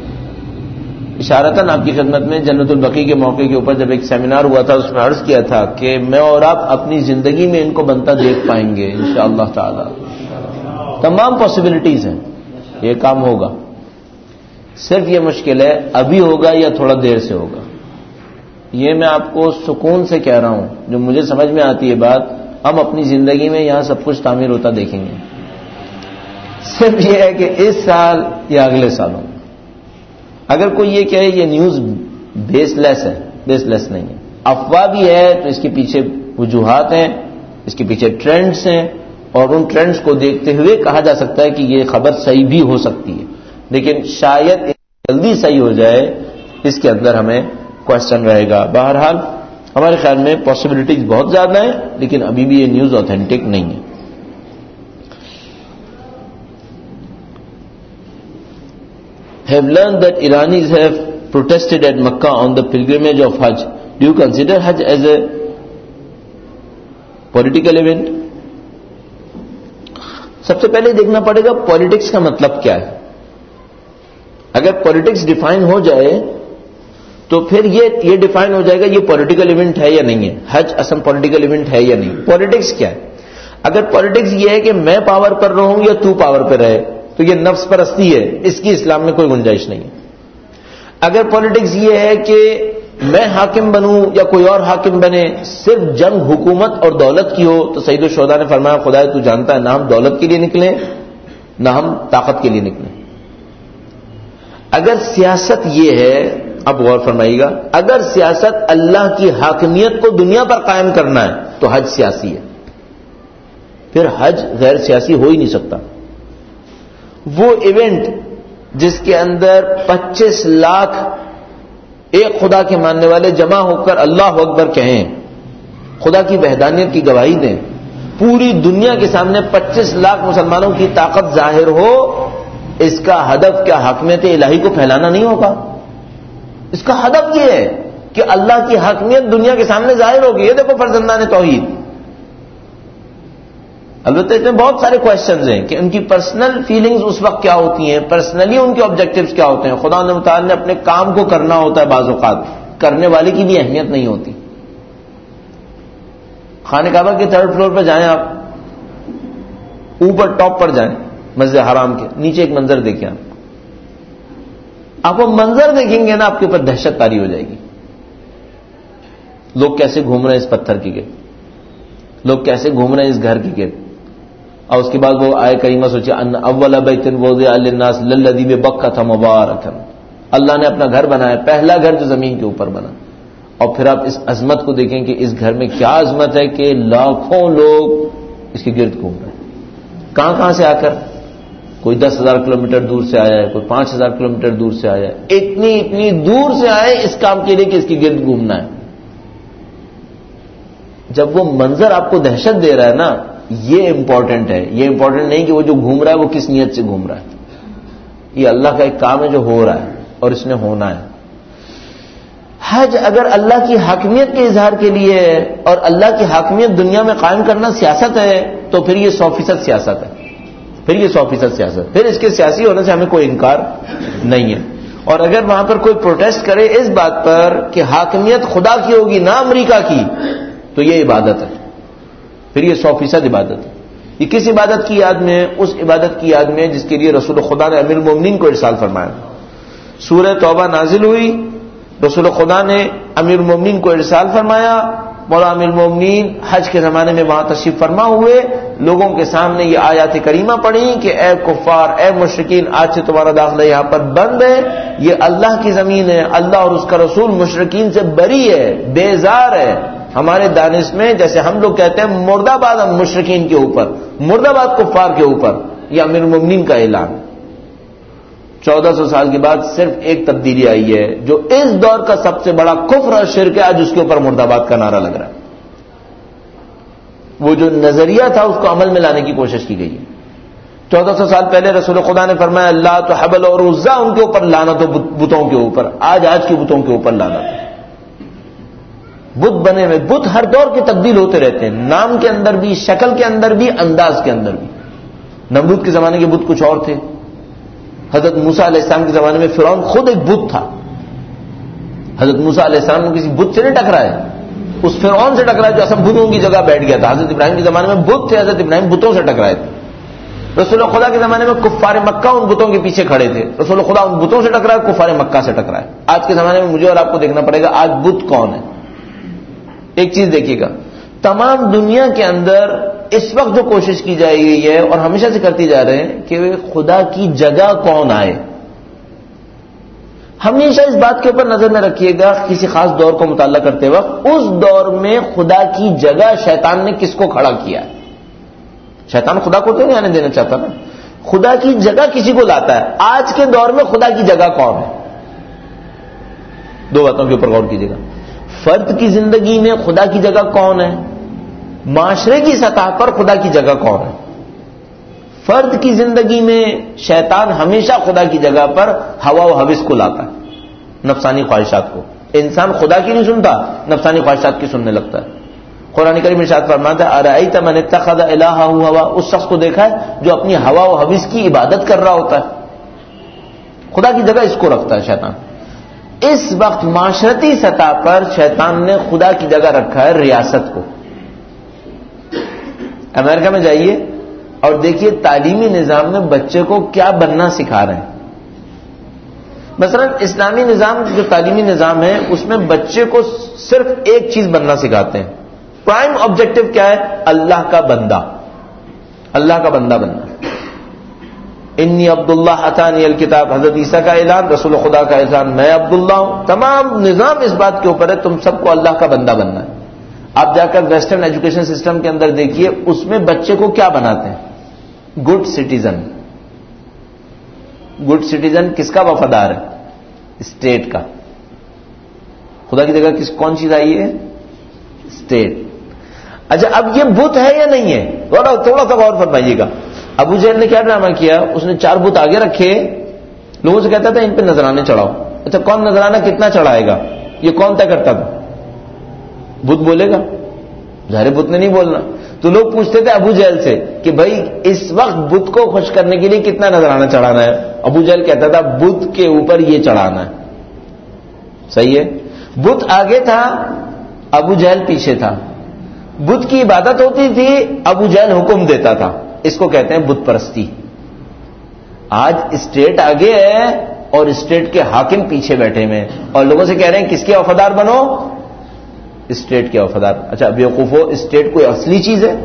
اشارتاً آپ کی خدمت میں جنت البقیع کے موقع کے اوپر جب ایک سیمینار ہوا تھا اس میں عرض کیا تھا کہ میں اور آپ اپنی زندگی میں ان کو بنتا دیکھ پائیں گے انشاءاللہ تعالی. تمام پاسبلٹیز ہیں، یہ کام ہوگا. صرف یہ مشکل ہے ابھی ہوگا یا تھوڑا دیر سے ہوگا. یہ میں آپ کو سکون سے کہہ رہا ہوں، جو مجھے سمجھ میں آتی ہے بات، ہم اپنی زندگی میں یہاں سب کچھ تعمیر ہوتا دیکھیں گے. صرف یہ ہے کہ اس سال یا اگلے سالوں. اگر کوئی یہ کہے یہ نیوز بیس لیس ہے، بیس لیس نہیں ہے. افواہ بھی ہے تو اس کے پیچھے وجوہات ہیں، اس کے پیچھے ٹرینڈز ہیں، اور ان ٹرینڈز کو دیکھتے ہوئے کہا جا سکتا ہے کہ یہ خبر صحیح بھی ہو سکتی ہے، لیکن شاید جلدی صحیح ہو جائے اس کے اندر ہمیں کوشچن رہے گا. بہرحال ہمارے خیال میں پاسبلٹیز بہت زیادہ ہیں لیکن ابھی بھی یہ نیوز آتھینٹک نہیں ہے. Have learned that Iranis have protested at Makkah on the pilgrimage of Hajj. Do you consider Hajj as a political event? سب سے پہلے دیکھنا پڑے گا پالیٹکس کا مطلب کیا ہے. اگر پالیٹکس ڈیفائن ہو جائے تو پھر یہ ڈیفائن ہو جائے گا یہ پولیٹیکل ایونٹ ہے یا نہیں ہے. حج اصل پولیٹیکل ایونٹ ہے یا نہیں. پالیٹکس کیا ہے؟ اگر پالیٹکس یہ ہے کہ میں پاور پر رہوں یا تو پاور پہ رہے تو یہ نفس پرستی ہے، اس کی اسلام میں کوئی گنجائش نہیں ہے. اگر پالیٹکس یہ ہے کہ میں حاکم بنوں یا کوئی اور حاکم بنے، صرف جنگ حکومت اور دولت کی ہو، تو سید الشہداء نے فرمایا خدا تو جانتا ہے نہ ہم دولت کے لیے نکلیں نہ ہم طاقت کے لیے نکلیں. اگر سیاست یہ ہے، اب غور فرمائیے گا، اگر سیاست اللہ کی حاکمیت کو دنیا پر قائم کرنا ہے تو حج سیاسی ہے، پھر حج غیر سیاسی ہو ہی نہیں سکتا. وہ ایونٹ جس کے اندر 25 لاکھ ایک خدا کے ماننے والے جمع ہو کر اللہ اکبر کہیں، خدا کی وحدانیت کی گواہی دیں، پوری دنیا کے سامنے 25 لاکھ مسلمانوں کی طاقت ظاہر ہو، اس کا ہدف کیا حاکمیت الہی کو پھیلانا نہیں ہوگا؟ اس کا ہدف یہ ہے کہ اللہ کی حاکمیت دنیا کے سامنے ظاہر ہوگی. یہ دیکھو فرزندان توحید. البتہ اس میں بہت سارے کوشچنز ہیں کہ ان کی پرسنل فیلنگز اس وقت کیا ہوتی ہیں، پرسنلی ان کے آبجیکٹیوز کیا ہوتے ہیں. خدا تعالیٰ نے اپنے کام کو کرنا ہوتا ہے، بعض اوقات کرنے والے کی بھی اہمیت نہیں ہوتی. خانہ کعبہ کے 3rd فلور پہ جائیں آپ، اوپر ٹاپ پر جائیں مسجد حرام کے، نیچے ایک منظر دیکھیں آپ وہ منظر دیکھیں گے نا آپ کے اوپر دہشت طاری ہو جائے گی. لوگ کیسے گھوم رہے ہیں اس پتھر کی گرد. لوگ کیسے گھوم رہے ہیں اس گھر کے گرد. اور اس کے بعد وہ آیت کریمہ سوچے ان اول بیت وضع للناس للذی ببکۃ مبارکا، اللہ نے اپنا گھر بنایا، پہلا گھر جو زمین کے اوپر بنا. اور پھر آپ اس عظمت کو دیکھیں کہ اس گھر میں کیا عظمت ہے کہ لاکھوں لوگ اس کے گرد گھوم رہے ہیں. کہاں کہاں سے آ کر، کوئی 10,000 کلومیٹر دور سے آیا ہے، کوئی 5,000 کلومیٹر دور سے آیا ہے، اتنی دور سے آئے اس کام کے لیے کہ اس کے گرد گھومنا ہے. جب وہ منظر آپ کو دہشت دے رہا ہے نا، یہ امپورٹنٹ ہے. یہ امپورٹنٹ نہیں کہ وہ جو گھوم رہا ہے وہ کس نیت سے گھوم رہا ہے. یہ اللہ کا ایک کام ہے جو ہو رہا ہے اور اس نے ہونا ہے. حج اگر اللہ کی حاکمیت کے اظہار کے لیے ہے اور اللہ کی حاکمیت دنیا میں قائم کرنا سیاست ہے تو پھر یہ 100% سیاست ہے. پھر یہ 100% سیاست، پھر اس کے سیاسی ہونے سے ہمیں کوئی انکار نہیں ہے. اور اگر وہاں پر کوئی پروٹیسٹ کرے اس بات پر کہ حاکمیت خدا کی ہوگی نہ امریکہ کی، تو یہ عبادت ہے. پھر یہ 100% عبادت ہے. یہ کس عبادت کی یاد میں؟ اس عبادت کی یاد میں جس کے لیے رسول خدا نے امیر المومنین کو ارسال فرمایا. سورہ توبہ نازل ہوئی، رسول خدا نے امیر المومنین کو ارسال فرمایا. مولا امیر المومنین حج کے زمانے میں وہاں تشریف فرما ہوئے، لوگوں کے سامنے یہ آیات کریمہ پڑھی کہ اے کفار، اے مشرکین، آج سے تمہارا داخلہ یہاں پر بند ہے. یہ اللہ کی زمین ہے، اللہ اور اس کا رسول مشرکین سے بری ہے، بیزار ہے. ہمارے دانش میں جیسے ہم لوگ کہتے ہیں مرد آباد ہم مشرکین کے اوپر، مرد آباد کفار کے اوپر. یہ امیر المومنین کا اعلان. 1400 سال کے بعد صرف ایک تبدیلی آئی ہے جو اس دور کا سب سے بڑا کفر اور شرک ہے، آج اس کے اوپر مرد آباد کا نعرہ لگ رہا ہے. وہ جو نظریہ تھا اس کو عمل میں لانے کی کوشش کی گئی ہے. 1400 سال پہلے رسول خدا نے فرمایا اللہ تو حبل اور عزا، ان کے اوپر لعنت ہو، بتوں کے اوپر. آج کے بتوں کے اوپر لعنت ہے. بت بنے ہوئے، بت ہر دور کے تبدیل ہوتے رہتے ہیں، نام کے اندر بھی، شکل کے اندر بھی، انداز کے اندر بھی. نمرود کے زمانے کے بت کچھ اور تھے. حضرت موسیٰ علیہ السلام کے زمانے میں فرعون خود ایک بت تھا. حضرت موسیٰ علیہ السلام کو کسی بت سے نہیں ٹکرایا، اس فرعون سے ٹکرایا جو اصل بتوں کی جگہ بیٹھ گیا تھا. حضرت ابراہیم کے زمانے میں بت تھے، حضرت ابراہیم بتوں سے ٹکرائے تھے. رسول خدا کے زمانے میں کفار مکہ ان بتوں کے پیچھے کھڑے تھے. رسول خدا ان بتوں سے ٹکرائے، کفار مکہ سے ٹکرائے. آج کے زمانے میں مجھے اور آپ کو دیکھنا پڑے گا آج بت کون ہے. ایک چیز دیکھیے گا، تمام دنیا کے اندر اس وقت جو کوشش کی جائے گئی ہے اور ہمیشہ سے کرتی جا رہے ہیں کہ خدا کی جگہ کون آئے. ہمیشہ اس بات کے اوپر نظر میں رکھیے گا کسی خاص دور کو مطالعہ کرتے وقت، اس دور میں خدا کی جگہ شیطان نے کس کو کھڑا کیا ہے. شیطان خدا کو تو نہیں آنے دینا چاہتا نا، خدا کی جگہ کسی کو لاتا ہے. آج کے دور میں خدا کی جگہ کون ہے؟ دو باتوں کے اوپر غور کیجیے گا. فرد کی زندگی میں خدا کی جگہ کون ہے؟ معاشرے کی سطح پر خدا کی جگہ کون ہے؟ فرد کی زندگی میں شیطان ہمیشہ خدا کی جگہ پر ہوا و ہوس کو لاتا ہے، نفسانی خواہشات کو. انسان خدا کی نہیں سنتا، نفسانی خواہشات کی سننے لگتا ہے. قرآن کریم ارشاد فرماتا ہے ارأیت من اتخذ الہہ ہوا، اس شخص کو دیکھا ہے جو اپنی ہوا و ہوس کی عبادت کر رہا ہوتا ہے. خدا کی جگہ اس کو رکھتا ہے شیطان. اس وقت معاشرتی سطح پر شیطان نے خدا کی جگہ رکھا ہے ریاست کو. امریکہ میں جائیے اور دیکھیے تعلیمی نظام میں بچے کو کیا بننا سکھا رہے ہیں. مثلا اسلامی نظام جو تعلیمی نظام ہے اس میں بچے کو صرف ایک چیز بننا سکھاتے ہیں. پرائم آبجیکٹو کیا ہے؟ اللہ کا بندہ، اللہ کا بندہ بننا. انی عبداللہ اتانی الکتاب، حضرت عیسیٰ کا اعلان، رسول خدا کا اعلان میں عبداللہ ہوں. تمام نظام اس بات کے اوپر ہے تم سب کو اللہ کا بندہ بننا ہے. آپ جا کر ویسٹرن ایجوکیشن سسٹم کے اندر دیکھیے اس میں بچے کو کیا بناتے ہیں؟ Good citizen. گڈ سٹیزن کس کا وفادار ہے؟ اسٹیٹ کا. خدا کی جگہ کون چیز آئی ہے؟ اسٹیٹ. اچھا اب یہ بت ہے یا نہیں ہے؟ تھوڑا سا غور فرمائیے گا. ابو جہل نے کیا ڈرامہ کیا؟ اس نے 4 بت آگے رکھے، لوگوں سے کہتا تھا ان پہ نذرانے چڑھاؤ. اچھا کون نذرانہ کتنا چڑھائے گا یہ کون طے کرتا تھا؟ بت بولے گا؟ ظاہر بت نے نہیں بولنا. تو لوگ پوچھتے تھے ابو جہل سے کہ بھائی اس وقت بت کو خوش کرنے کے لیے کتنا نذرانہ چڑھانا ہے؟ ابو جہل کہتا تھا بت کے اوپر یہ چڑھانا ہے. صحیح ہے. بت آگے تھا، ابو جہل پیچھے تھا. بت کی عبادت ہوتی تھی، ابو جہل حکم دیتا تھا. اس کو کہتے ہیں بت پرستی. آج اسٹیٹ آگے ہے اور اسٹیٹ کے حاکم پیچھے بیٹھے ہوئے اور لوگوں سے کہہ رہے ہیں کس کے وفادار بنو؟ اسٹیٹ کے وفادار. اچھا بیوقوفو، اسٹیٹ کوئی اصلی چیز ہے؟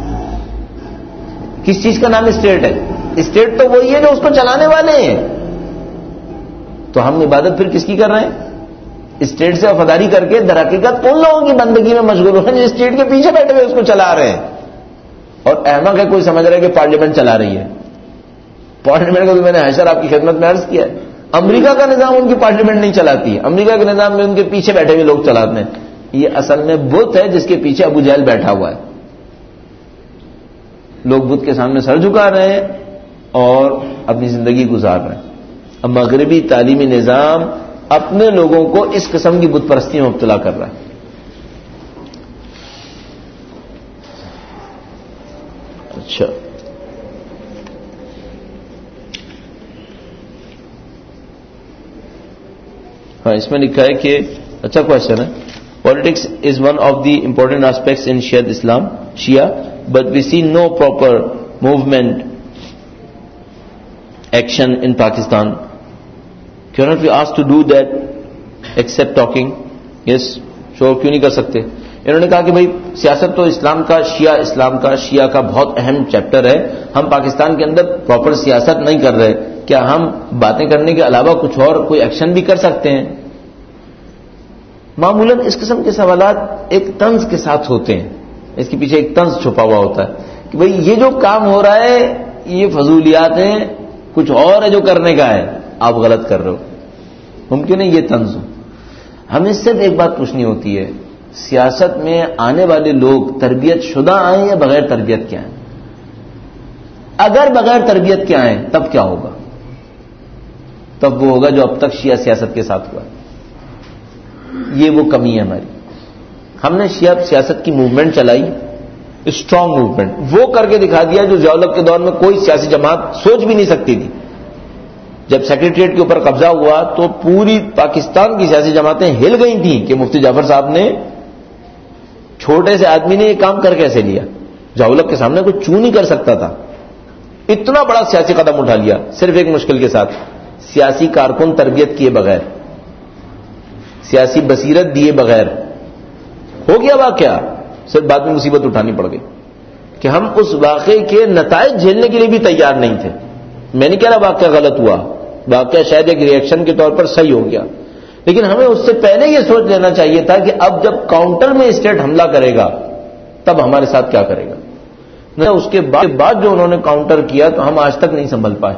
کس چیز کا نام اسٹیٹ ہے؟ اسٹیٹ تو وہی ہے جو اس کو چلانے والے ہیں. تو ہم عبادت پھر کس کی کر رہے ہیں؟ اسٹیٹ سے وفاداری کر کے در حقیقت ان لوگوں کی بندگی میں مشغول ہیں جو اسٹیٹ کے پیچھے بیٹھے ہوئے اس کو چلا رہے ہیں. اور احمق ہے کوئی سمجھ رہا ہے کہ پارلیمنٹ چلا رہی ہے. پارلیمنٹ کو تو میں نے حشر آپ کی خدمت میں عرض کیا ہے، امریکہ کا نظام ان کی پارلیمنٹ نہیں چلاتی ہے، امریکہ کے نظام میں ان کے پیچھے بیٹھے ہوئے لوگ چلاتے ہیں. یہ اصل میں بت ہے جس کے پیچھے ابو جہل بیٹھا ہوا ہے. لوگ بت کے سامنے سر جھکا رہے ہیں اور اپنی زندگی گزار رہے ہیں. اب مغربی تعلیمی نظام اپنے لوگوں کو اس قسم کی بت پرستی میں مبتلا کر رہا ہے. اچھا ہاں، اس میں لکھا ہے کہ اچھا کوشچن ہے. Politics is one of the important aspects in شیعہ اسلام شیعہ but we see no proper movement action in Pakistan. کیوں not we ask to do that except talking? Yes sure, کیوں نہیں کر سکتے؟ انہوں نے کہا کہ بھائی سیاست تو اسلام کا شیعہ کا بہت اہم چیپٹر ہے، ہم پاکستان کے اندر پراپر سیاست نہیں کر رہے، کیا ہم باتیں کرنے کے علاوہ کچھ اور کوئی ایکشن بھی کر سکتے ہیں؟ معمولاً اس قسم کے سوالات ایک طنز کے ساتھ ہوتے ہیں، اس کے پیچھے ایک طنز چھپا ہوا ہوتا ہے کہ بھئی یہ جو کام ہو رہا ہے یہ فضولیات ہیں، کچھ اور ہے جو کرنے کا ہے، آپ غلط کر رہے ہو. ممکن ہے یہ طنز ہو. ہمیں صرف ایک بات پوچھنی ہوتی ہے، سیاست میں آنے والے لوگ تربیت شدہ آئیں یا بغیر تربیت کے آئیں؟ اگر بغیر تربیت کے آئیں تب کیا ہوگا؟ تب وہ ہوگا جو اب تک شیعہ سیاست کے ساتھ ہوا ہے. یہ وہ کمی ہے ہماری. ہم نے شیعہ سیاست کی موومنٹ چلائی، اسٹرانگ موومنٹ، وہ کر کے دکھا دیا جو ضیاءالحق کے دور میں کوئی سیاسی جماعت سوچ بھی نہیں سکتی تھی. جب سیکریٹریٹ کے اوپر قبضہ ہوا تو پوری پاکستان کی سیاسی جماعتیں ہل گئی تھیں کہ مفتی جعفر صاحب نے، چھوٹے سے آدمی نے یہ کام کر کیسے لیا؟ ضیاءالحق کے سامنے کوئی چوں نہیں کر سکتا تھا. اتنا بڑا سیاسی قدم اٹھا لیا صرف ایک مشکل کے ساتھ، سیاسی کارکن تربیت کیے بغیر، سیاسی بصیرت دیے بغیر. ہو گیا واقعہ، صرف بعد میں مصیبت اٹھانی پڑ گئی کہ ہم اس واقعے کے نتائج جھیلنے کے لیے بھی تیار نہیں تھے. میں نہیں کہہ رہا واقعہ غلط ہوا، واقعہ شاید ایک ری ایکشن کے طور پر صحیح ہو گیا، لیکن ہمیں اس سے پہلے یہ سوچ لینا چاہیے تھا کہ اب جب کاؤنٹر میں اسٹیٹ حملہ کرے گا تب ہمارے ساتھ کیا کرے گا. اس کے بعد جو انہوں نے کاؤنٹر کیا تو ہم آج تک نہیں سنبھل پائے.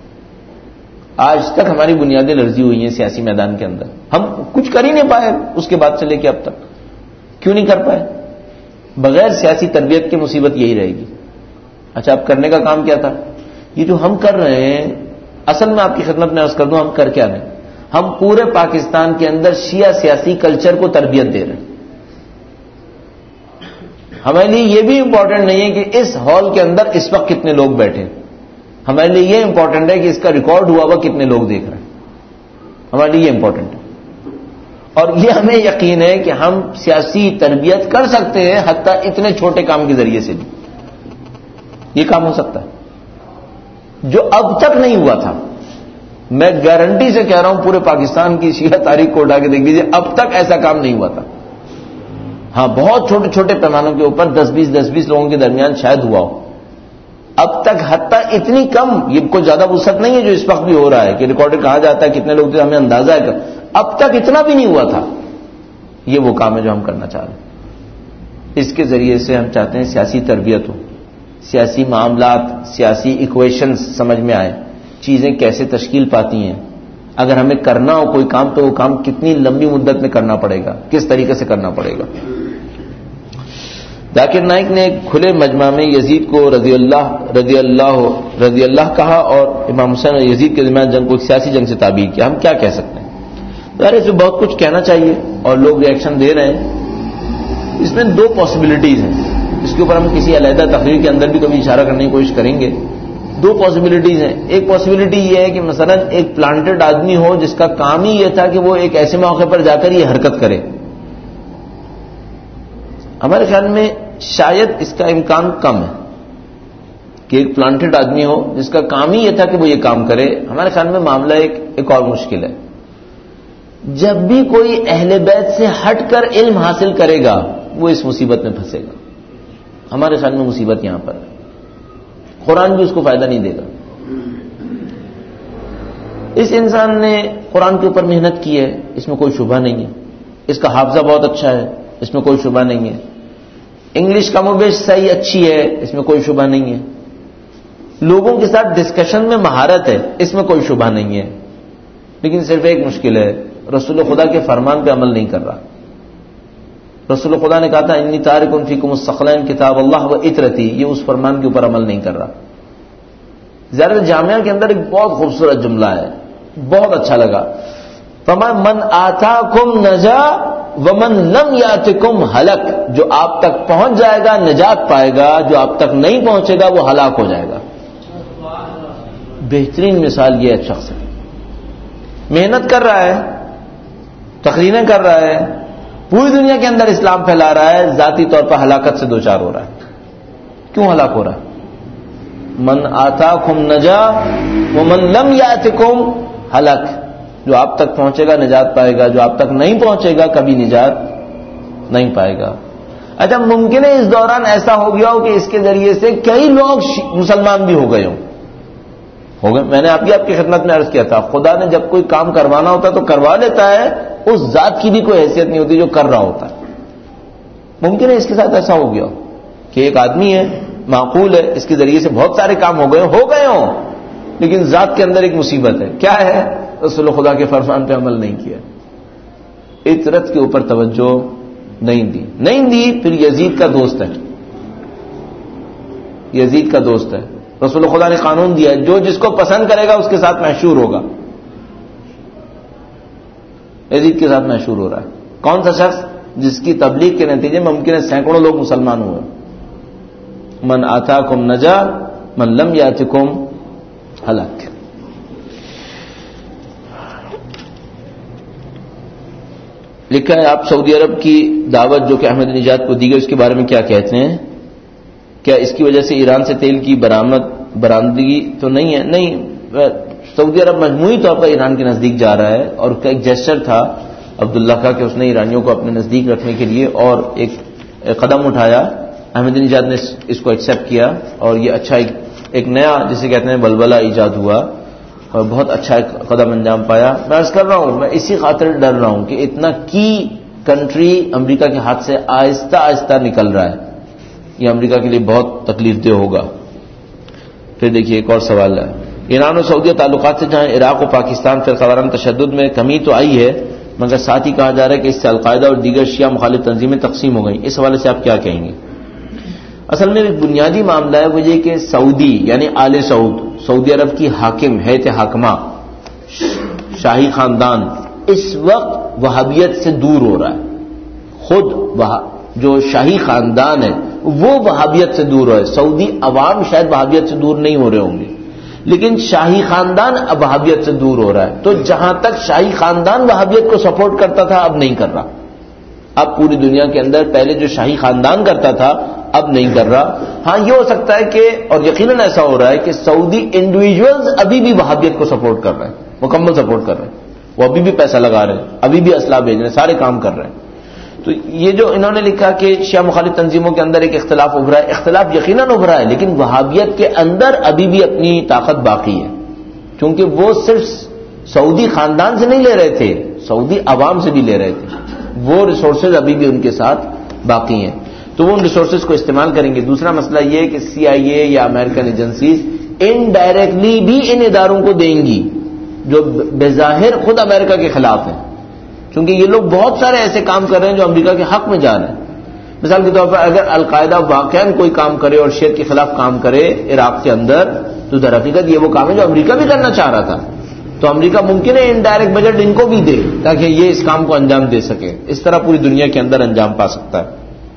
آج تک ہماری بنیادیں لرزی ہوئی ہیں سیاسی میدان کے اندر، ہم کچھ کر ہی نہیں پائے اس کے بعد سے لے کے اب تک. کیوں نہیں کر پائے؟ بغیر سیاسی تربیت کی مصیبت یہی رہے گی. اچھا اب کرنے کا کام کیا تھا؟ یہ جو ہم کر رہے ہیں، اصل میں آپ کی خدمت میں عرض کر دوں ہم کر کیا رہے ہیں. ہم پورے پاکستان کے اندر شیعہ سیاسی کلچر کو تربیت دے رہے ہیں. ہمارے لیے یہ بھی امپورٹنٹ نہیں ہے کہ اس ہال کے اندر اس وقت کتنے لوگ بیٹھے، ہمارے لیے یہ امپورٹنٹ ہے کہ اس کا ریکارڈ ہوا ہوا کتنے لوگ دیکھ رہے ہیں. ہمارے لیے یہ امپورٹنٹ ہے. اور یہ ہمیں یقین ہے کہ ہم سیاسی تربیت کر سکتے ہیں، حتیٰ اتنے چھوٹے کام کے ذریعے سے بھی یہ کام ہو سکتا ہے جو اب تک نہیں ہوا تھا. میں گارنٹی سے کہہ رہا ہوں، پورے پاکستان کی شیعہ تاریخ کو اٹھا کے دیکھ لیجیے، اب تک ایسا کام نہیں ہوا تھا. ہاں بہت چھوٹے چھوٹے پیمانوں کے اوپر 10-20 لوگوں کے درمیان شاید ہوا ہو. اب تک حتیٰ اتنی کم، یہ کوئی زیادہ وسعت نہیں ہے جو اس وقت بھی ہو رہا ہے کہ ریکارڈ کہا جاتا ہے کتنے لوگ تھے، ہمیں اندازہ ہے. اب تک اتنا بھی نہیں ہوا تھا. یہ وہ کام ہے جو ہم کرنا چاہ رہے ہیں. اس کے ذریعے سے ہم چاہتے ہیں سیاسی تربیت ہو، سیاسی معاملات، سیاسی ایکویشنز سمجھ میں آئے، چیزیں کیسے تشکیل پاتی ہیں. اگر ہمیں کرنا ہو کوئی کام تو وہ کام کتنی لمبی مدت میں کرنا پڑے گا، کس طریقے سے کرنا پڑے گا. ذاکر نائک نے ایک کھلے مجمع میں یزید کو رضی اللہ کہا اور امام حسین اور یزید کے درمیان جنگ کو ایک سیاسی جنگ سے تعبیر کیا. ہم کیا کہہ سکتے ہیں؟ ظاہر اس میں بہت کچھ کہنا چاہیے اور لوگ ریئیکشن دے رہے ہیں. اس میں دو پاسبلٹیز ہیں، اس کے اوپر ہم کسی علیحدہ تقریر کے اندر بھی کبھی اشارہ کرنے کی کوشش کریں گے. دو پاسبلٹیز ہیں. ایک پاسبلٹی یہ ہے کہ مثلا ایک پلانٹڈ آدمی ہو جس کا کام ہی یہ تھا کہ وہ ایک ایسے موقع پر جا کر یہ حرکت کرے. ہمارے خیال میں شاید اس کا امکان کم ہے کہ ایک پلانٹڈ آدمی ہو جس کا کام ہی یہ تھا کہ وہ یہ کام کرے. ہمارے خیال میں معاملہ ایک اور مشکل ہے. جب بھی کوئی اہل بیت سے ہٹ کر علم حاصل کرے گا وہ اس مصیبت میں پھنسے گا. ہمارے خیال میں مصیبت یہاں پر ہے. قرآن بھی اس کو فائدہ نہیں دے گا. اس انسان نے قرآن کے اوپر محنت کی ہے، اس میں کوئی شبہ نہیں ہے. اس کا حافظہ بہت اچھا ہے، اس میں کوئی شبہ نہیں ہے. انگلش کم و بیش صحیح اچھی ہے، اس میں کوئی شبہ نہیں ہے. لوگوں کے ساتھ ڈسکشن میں مہارت ہے، اس میں کوئی شبہ نہیں ہے. لیکن صرف ایک مشکل ہے، رسول خدا کے فرمان پہ عمل نہیں کر رہا. رسول خدا نے کہا تھا انی تارک فیکم الثقلین کتاب اللہ و اطرتی، یہ اس فرمان کے اوپر عمل نہیں کر رہا. زیارت جامعہ کے اندر ایک بہت خوبصورت جملہ ہے، بہت اچھا لگا. فمن آتاکم نجا ومن لم یاتکم ہلک، جو آپ تک پہنچ جائے گا نجات پائے گا، جو آپ تک نہیں پہنچے گا وہ ہلاک ہو جائے گا. بہترین مثال یہ شخص ہے، محنت کر رہا ہے، تقریریں کر رہا ہے، پوری دنیا کے اندر اسلام پھیلا رہا ہے، ذاتی طور پر ہلاکت سے دوچار ہو رہا ہے. کیوں ہلاک ہو رہا ہے؟ من آتاکم نجا ومن لم یاتکم ہلک، جو آپ تک پہنچے گا نجات پائے گا، جو آپ تک نہیں پہنچے گا کبھی نجات نہیں پائے گا. اچھا ممکن ہے اس دوران ایسا ہو گیا ہو کہ اس کے ذریعے سے کئی لوگ مسلمان بھی ہو گئے ہوں. میں نے آپ کی خدمت میں عرض کیا تھا، خدا نے جب کوئی کام کروانا ہوتا تو کروا لیتا ہے، اس ذات کی بھی کوئی حیثیت نہیں ہوتی جو کر رہا ہوتا ہے. ممکن ہے اس کے ساتھ ایسا ہو گیا ہو کہ ایک آدمی ہے، معقول ہے، اس کے ذریعے سے بہت سارے کام ہو گئے ہوں، لیکن ذات کے اندر ایک مصیبت ہے. کیا ہے؟ رسول خدا کے فرمان پہ عمل نہیں کیا، اطرت کے اوپر توجہ نہیں دی. پھر یزید کا دوست ہے. رسول خدا نے قانون دیا جو جس کو پسند کرے گا اس کے ساتھ محشور ہوگا. یزید کے ساتھ محشور ہو رہا ہے. کون سا شخص؟ جس کی تبلیغ کے نتیجے میں ممکن ہے سینکڑوں لوگ مسلمان ہوئے. من آتاکم نجا من لم یاتکم ہلاک. لکھا ہے آپ سعودی عرب کی دعوت جو کہ احمد نژاد کو دی گئی اس کے بارے میں کیا کہتے ہیں؟ کیا اس کی وجہ سے ایران سے تیل کی برآمدگی تو نہیں ہے؟ نہیں، سعودی عرب مجموعی طور پر ایران کے نزدیک جا رہا ہے، اور ایک جیسچر تھا عبداللہ کا کہ اس نے ایرانیوں کو اپنے نزدیک رکھنے کے لیے اور ایک قدم اٹھایا. احمد نژاد نے اس کو ایکسیپٹ کیا اور یہ اچھا ایک نیا جسے کہتے ہیں بلبلہ ایجاد ہوا اور بہت اچھا ایک قدم انجام پایا. میں عرض کر رہا ہوں، میں اسی خاطر ڈر رہا ہوں کہ اتنا کی کنٹری امریکہ کے ہاتھ سے آہستہ آہستہ نکل رہا ہے، یہ امریکہ کے لیے بہت تکلیف دہ ہوگا. پھر دیکھیے ایک اور سوال ہے، ایران اور سعودیہ تعلقات سے جہاں عراق و پاکستان فرقہ وارانہ تشدد میں کمی تو آئی ہے، مگر ساتھ ہی کہا جا رہا ہے کہ اس سے القاعدہ اور دیگر شیعہ مخالف تنظیمیں تقسیم ہو گئیں. اس حوالے سے آپ کیا کہیں گے؟ اصل میں ایک بنیادی معاملہ ہے، وہ یہ کہ سعودی یعنی آل سعود، سعودی عرب کی حاکم ہیئت حاکمہ، شاہی خاندان اس وقت وہابیت سے دور ہو رہا ہے. خود جو شاہی خاندان ہے وہ وہابیت سے دور ہو رہا ہے. سعودی عوام شاید وہابیت سے دور نہیں ہو رہے ہوں گے، لیکن شاہی خاندان اب وہابیت سے دور ہو رہا ہے. تو جہاں تک شاہی خاندان وہابیت کو سپورٹ کرتا تھا اب نہیں کر رہا. اب پوری دنیا کے اندر پہلے جو شاہی خاندان کرتا تھا اب نہیں کر رہا. ہاں یہ ہو سکتا ہے کہ، اور یقیناً ایسا ہو رہا ہے کہ سعودی انڈیویجولز ابھی بھی وہابیت کو سپورٹ کر رہے ہیں، مکمل سپورٹ کر رہے ہیں. وہ ابھی بھی پیسہ لگا رہے ہیں، ابھی بھی اسلحہ بھیج رہے ہیں، سارے کام کر رہے ہیں. تو یہ جو انہوں نے لکھا کہ شیعہ مخالف تنظیموں کے اندر ایک اختلاف ابھرا ہے، اختلاف یقیناً ابھرا ہے، لیکن وہابیت کے اندر ابھی بھی اپنی طاقت باقی ہے، کیونکہ وہ صرف سعودی خاندان سے نہیں لے رہے تھے، سعودی عوام سے بھی لے رہے تھے. وہ ریسورسز ابھی بھی ان کے ساتھ باقی ہیں، تو وہ ان ریسورسز کو استعمال کریں گے. دوسرا مسئلہ یہ ہے کہ CIA یا امریکن ایجنسیز انڈائریکٹلی بھی ان اداروں کو دیں گی جو بظاہر خود امریکہ کے خلاف ہیں، کیونکہ یہ لوگ بہت سارے ایسے کام کر رہے ہیں جو امریکہ کے حق میں جا رہے ہیں. مثال کے طور پر اگر القاعدہ واقعاً کوئی کام کرے اور شیعہ کے خلاف کام کرے عراق کے اندر، تو در حقیقت یہ وہ کام ہے جو امریکہ بھی کرنا چاہ رہا تھا. تو امریکہ ممکن ہے انڈائریکٹ بجٹ ان کو بھی دے تاکہ یہ اس کام کو انجام دے سکے. اس طرح پوری دنیا کے اندر انجام پا سکتا ہے.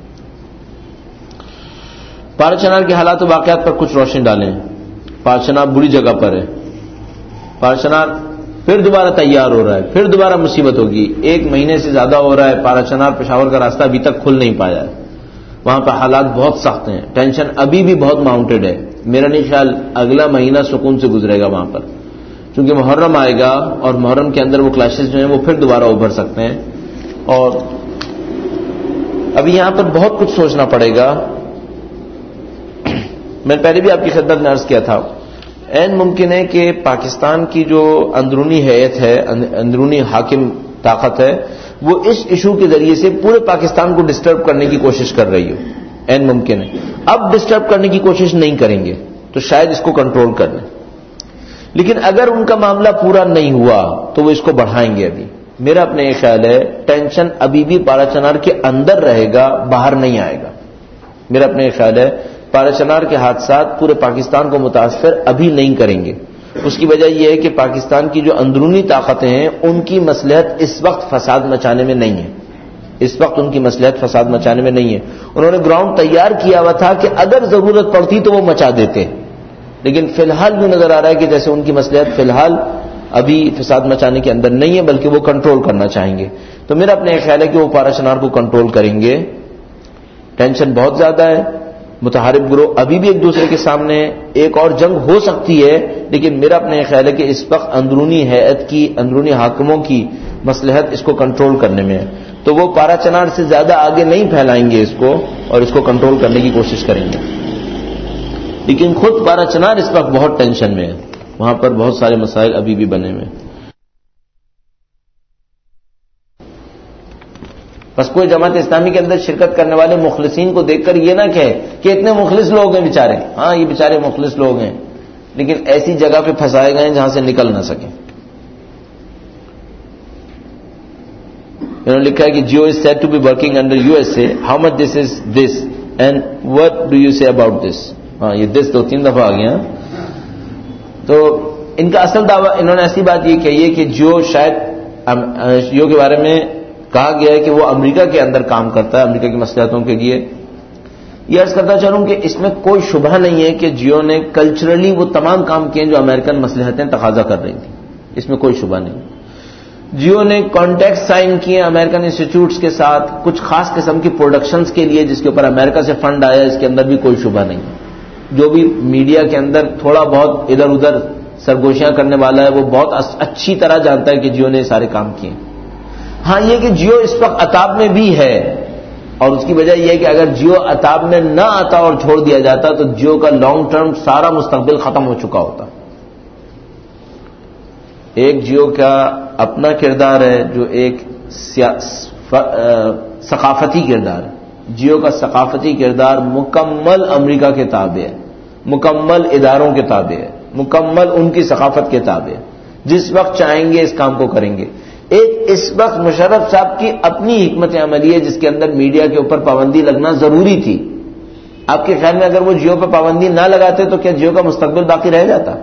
پارا چنار کے حالات و واقعات پر کچھ روشنی ڈالیں. پارا چنار بری جگہ پر ہے. پارا چنار پھر دوبارہ تیار ہو رہا ہے، پھر دوبارہ مصیبت ہوگی. 1 مہینے سے زیادہ ہو رہا ہے، پارا چنار پشاور کا راستہ ابھی تک کھل نہیں پایا ہے. وہاں پہ حالات بہت سخت ہیں، ٹینشن ابھی بھی بہت ماؤنٹڈ ہے. میرا نہیں خیال اگلا مہینہ سکون سے گزرے گا وہاں پر. چونکہ محرم آئے گا اور محرم کے اندر وہ کلاشز جو ہیں وہ پھر دوبارہ ابھر سکتے ہیں. اور ابھی یہاں پر بہت کچھ سوچنا پڑے گا. میں پہلے بھی آپ کی خدمت میں عرض کیا تھا، عین ممکن ہے کہ پاکستان کی جو اندرونی ہیئت ہے، اندرونی حاکم طاقت ہے، وہ اس ایشو کے ذریعے سے پورے پاکستان کو ڈسٹرب کرنے کی کوشش کر رہی ہو. عین ممکن ہے. اب ڈسٹرب کرنے کی کوشش نہیں کریں گے تو شاید اس کو کنٹرول کر لیں، لیکن اگر ان کا معاملہ پورا نہیں ہوا تو وہ اس کو بڑھائیں گے. ابھی میرا اپنے یہ خیال ہے ٹینشن ابھی بھی پارا چنار کے اندر رہے گا، باہر نہیں آئے گا. میرا اپنے یہ خیال ہے پارا چنار کے حادثات پورے پاکستان کو متاثر ابھی نہیں کریں گے. اس کی وجہ یہ ہے کہ پاکستان کی جو اندرونی طاقتیں ہیں ان کی مصلحت اس وقت فساد مچانے میں نہیں ہے. اس وقت ان کی مصلحت فساد مچانے میں نہیں ہے. انہوں نے گراؤنڈ تیار کیا ہوا تھا کہ اگر ضرورت پڑتی تو وہ مچا دیتے، لیکن فی الحال جو نظر آ رہا ہے کہ جیسے ان کی مصلحت فی الحال ابھی فساد مچانے کے اندر نہیں ہے بلکہ وہ کنٹرول کرنا چاہیں گے. تو میرا اپنا یہ خیال ہے کہ وہ پارا چنار کو کنٹرول کریں گے. ٹینشن بہت زیادہ ہے. متحارب گروہ ابھی بھی ایک دوسرے کے سامنے، ایک اور جنگ ہو سکتی ہے، لیکن میرا اپنا یہ خیال ہے کہ اس وقت اندرونی ہیئت کی، اندرونی حاکموں کی مصلحت اس کو کنٹرول کرنے میں ہے. تو وہ پارا چنار سے زیادہ آگے نہیں پھیلائیں گے اس کو اور اس کو کنٹرول کرنے کی کوشش کریں گے. لیکن خود پارا چنار اس وقت بہت ٹینشن میں ہے. وہاں پر بہت سارے مسائل ابھی بھی بنے ہوئے ہیں. بس کوئی جماعت اسلامی کے اندر شرکت کرنے والے مخلصین کو دیکھ کر یہ نہ کہے کہ اتنے مخلص لوگ ہیں بیچارے. ہاں یہ بیچارے مخلص لوگ ہیں، لیکن ایسی جگہ پہ پھنسائے گئے ہیں جہاں سے نکل نہ سکیں. انہوں نے لکھا ہے کہ Geo is said to be working under USA. How much this is this and what do you say about this. ہاں یہ دس 2-3 دفعہ آ گیا. تو ان کا اصل دعویٰ، انہوں نے ایسی بات یہ کہی ہے کہ جیو شاید جیو کے بارے میں کہا گیا ہے کہ وہ امریکہ کے اندر کام کرتا ہے، امریکہ کی مصلحتوں کے لیے. یہ عرض کرتا چلوں کہ اس میں کوئی شبہ نہیں ہے کہ جیو نے کلچرلی وہ تمام کام کیے جو امریکن مصلحتیں تقاضا کر رہی تھیں. اس میں کوئی شبہ نہیں. جیو نے کانٹیکٹ سائن کیے امریکن انسٹیٹیوٹس کے ساتھ کچھ خاص قسم کی پروڈکشنز کے لیے جس کے اوپر امریکہ سے فنڈ آیا، اس کے اندر بھی کوئی شبہ نہیں. جو بھی میڈیا کے اندر تھوڑا بہت ادھر ادھر سرگوشیاں کرنے والا ہے وہ بہت اچھی طرح جانتا ہے کہ جیو نے سارے کام کیے. ہاں یہ کہ جیو اس وقت عطاب میں بھی ہے، اور اس کی وجہ یہ ہے کہ اگر جیو عطاب میں نہ آتا اور چھوڑ دیا جاتا تو جیو کا لانگ ٹرم سارا مستقبل ختم ہو چکا ہوتا. ایک جیو کا اپنا کردار ہے جو ایک ثقافتی کردار ہے. جیو کا ثقافتی کردار مکمل امریکہ کے تابع ہے، مکمل اداروں کے تابع ہے، مکمل ان کی ثقافت کے تابع ہے. جس وقت چاہیں گے اس کام کو کریں گے. ایک اس وقت مشرف صاحب کی اپنی حکمت عملی ہے جس کے اندر میڈیا کے اوپر پابندی لگنا ضروری تھی. آپ کے خیال میں اگر وہ جیو پہ پابندی نہ لگاتے تو کیا جیو کا مستقبل باقی رہ جاتا؟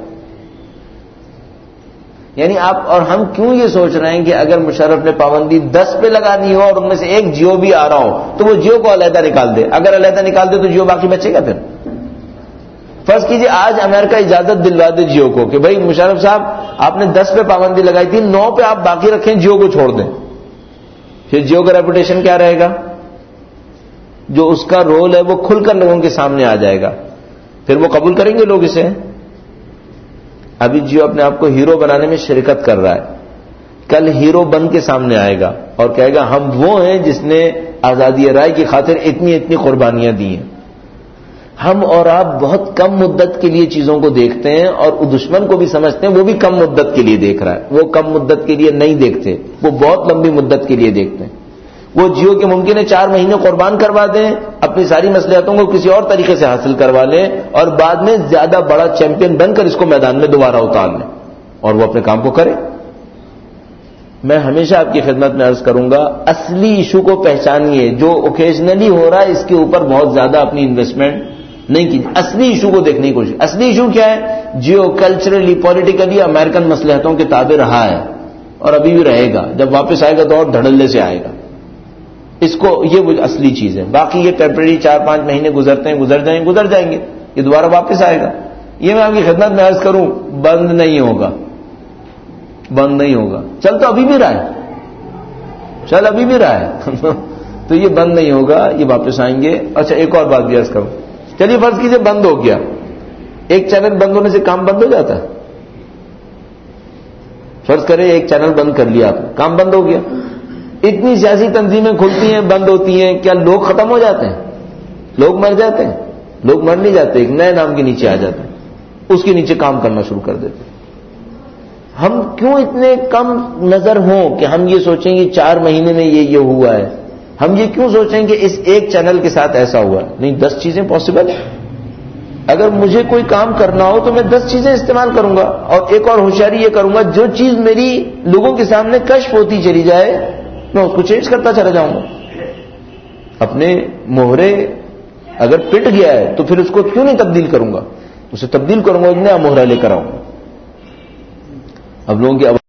یعنی آپ اور ہم کیوں یہ سوچ رہے ہیں کہ اگر مشرف نے پابندی 10 پہ لگانی ہو اور ان میں سے ایک جیو بھی آ رہا ہو تو وہ جیو کو علیحدہ نکال دے. اگر علیحدہ نکال دے تو جیو باقی بچے گا. پھر فرض کیجئے آج امریکہ اجازت دلوا دے جیو کو کہ بھائی مشرف صاحب آپ نے 10 پہ پابندی لگائی تھی، 9 پہ آپ باقی رکھیں، جیو کو چھوڑ دیں. پھر جیو کا ریپوٹیشن کیا رہے گا؟ جو اس کا رول ہے وہ کھل کر لوگوں کے سامنے آ جائے گا. پھر وہ قبول کریں گے لوگ اسے. ابھی جیو اپنے آپ کو ہیرو بنانے میں شرکت کر رہا ہے. کل ہیرو بن کے سامنے آئے گا اور کہے گا ہم وہ ہیں جس نے آزادی رائے کی خاطر اتنی اتنی قربانیاں دی ہیں. ہم اور آپ بہت کم مدت کے لیے چیزوں کو دیکھتے ہیں اور دشمن کو بھی سمجھتے ہیں وہ بھی کم مدت کے لیے دیکھ رہا ہے. وہ کم مدت کے لیے نہیں دیکھتے، وہ بہت لمبی مدت کے لیے دیکھتے ہیں. وہ جیو کے ممکن ہے 4 مہینے قربان کروا دیں، اپنی ساری مصلحتوں کو کسی اور طریقے سے حاصل کروا لیں اور بعد میں زیادہ بڑا چیمپئن بن کر اس کو میدان میں دوبارہ اتار لیں اور وہ اپنے کام کو کرے. میں ہمیشہ آپ کی خدمت میں عرض کروں گا اصلی ایشو کو پہچانیے. جو اوکیجنلی ہو رہا ہے اس کے اوپر بہت زیادہ اپنی انویسٹمنٹ نہیں کی. اصلی ایشو کو دیکھنے کی کوشش. اصلی ایشو کیا ہے؟ جیو کلچرلی پولیٹیکلی امریکن مصلحتوں کے تابع رہا ہے اور ابھی بھی رہے گا. جب واپس آئے گا تو اور دھڑلے سے آئے گا. اس کو یہ وہ اصلی چیز ہے. باقی یہ ٹیمپرری 4-5 مہینے گزرتے ہیں، گزر جائیں گے، یہ دوبارہ واپس آئے گا. یہ میں آپ کی خدمت میں عرض کروں بند نہیں ہوگا، بند نہیں ہوگا. چل تو ابھی بھی رہا ہے، چل ابھی بھی رہا ہے تو یہ بند نہیں ہوگا، یہ واپس آئیں گے. اچھا ایک اور بات بھی عرض کروں. چلیے فرض کیجئے بند ہو گیا، ایک چینل بند ہونے سے کام بند ہو جاتا ہے؟ فرض کریں ایک چینل بند کر لیا آپ نے، کام بند ہو گیا. اتنی سیاسی تنظیمیں کھلتی ہیں، بند ہوتی ہیں، کیا لوگ ختم ہو جاتے ہیں؟ لوگ مر جاتے ہیں؟ لوگ مر نہیں جاتے، ایک نئے نام کے نیچے آ جاتے ہیں، اس کے نیچے کام کرنا شروع کر دیتے ہیں. ہم کیوں اتنے کم نظر ہوں کہ ہم یہ سوچیں کہ 4 مہینے میں یہ ہوا ہے؟ ہم یہ کیوں سوچیں کہ اس ایک چینل کے ساتھ ایسا ہوا؟ نہیں، 10 چیزیں پاسبل ہیں. اگر مجھے کوئی کام کرنا ہو تو میں 10 چیزیں استعمال کروں گا، اور ایک اور ہوشیاری یہ کروں گا، جو چیز میری لوگوں کے سامنے کشف ہوتی چلی جائے میں اس کو چینج کرتا چلا جاؤں گا. اپنے مہرے اگر پٹ گیا ہے تو پھر اس کو کیوں نہیں تبدیل کروں گا؟ اسے تبدیل کروں گا، ایک نیا مہرہ لے کر آؤں گا. اب لوگوں کی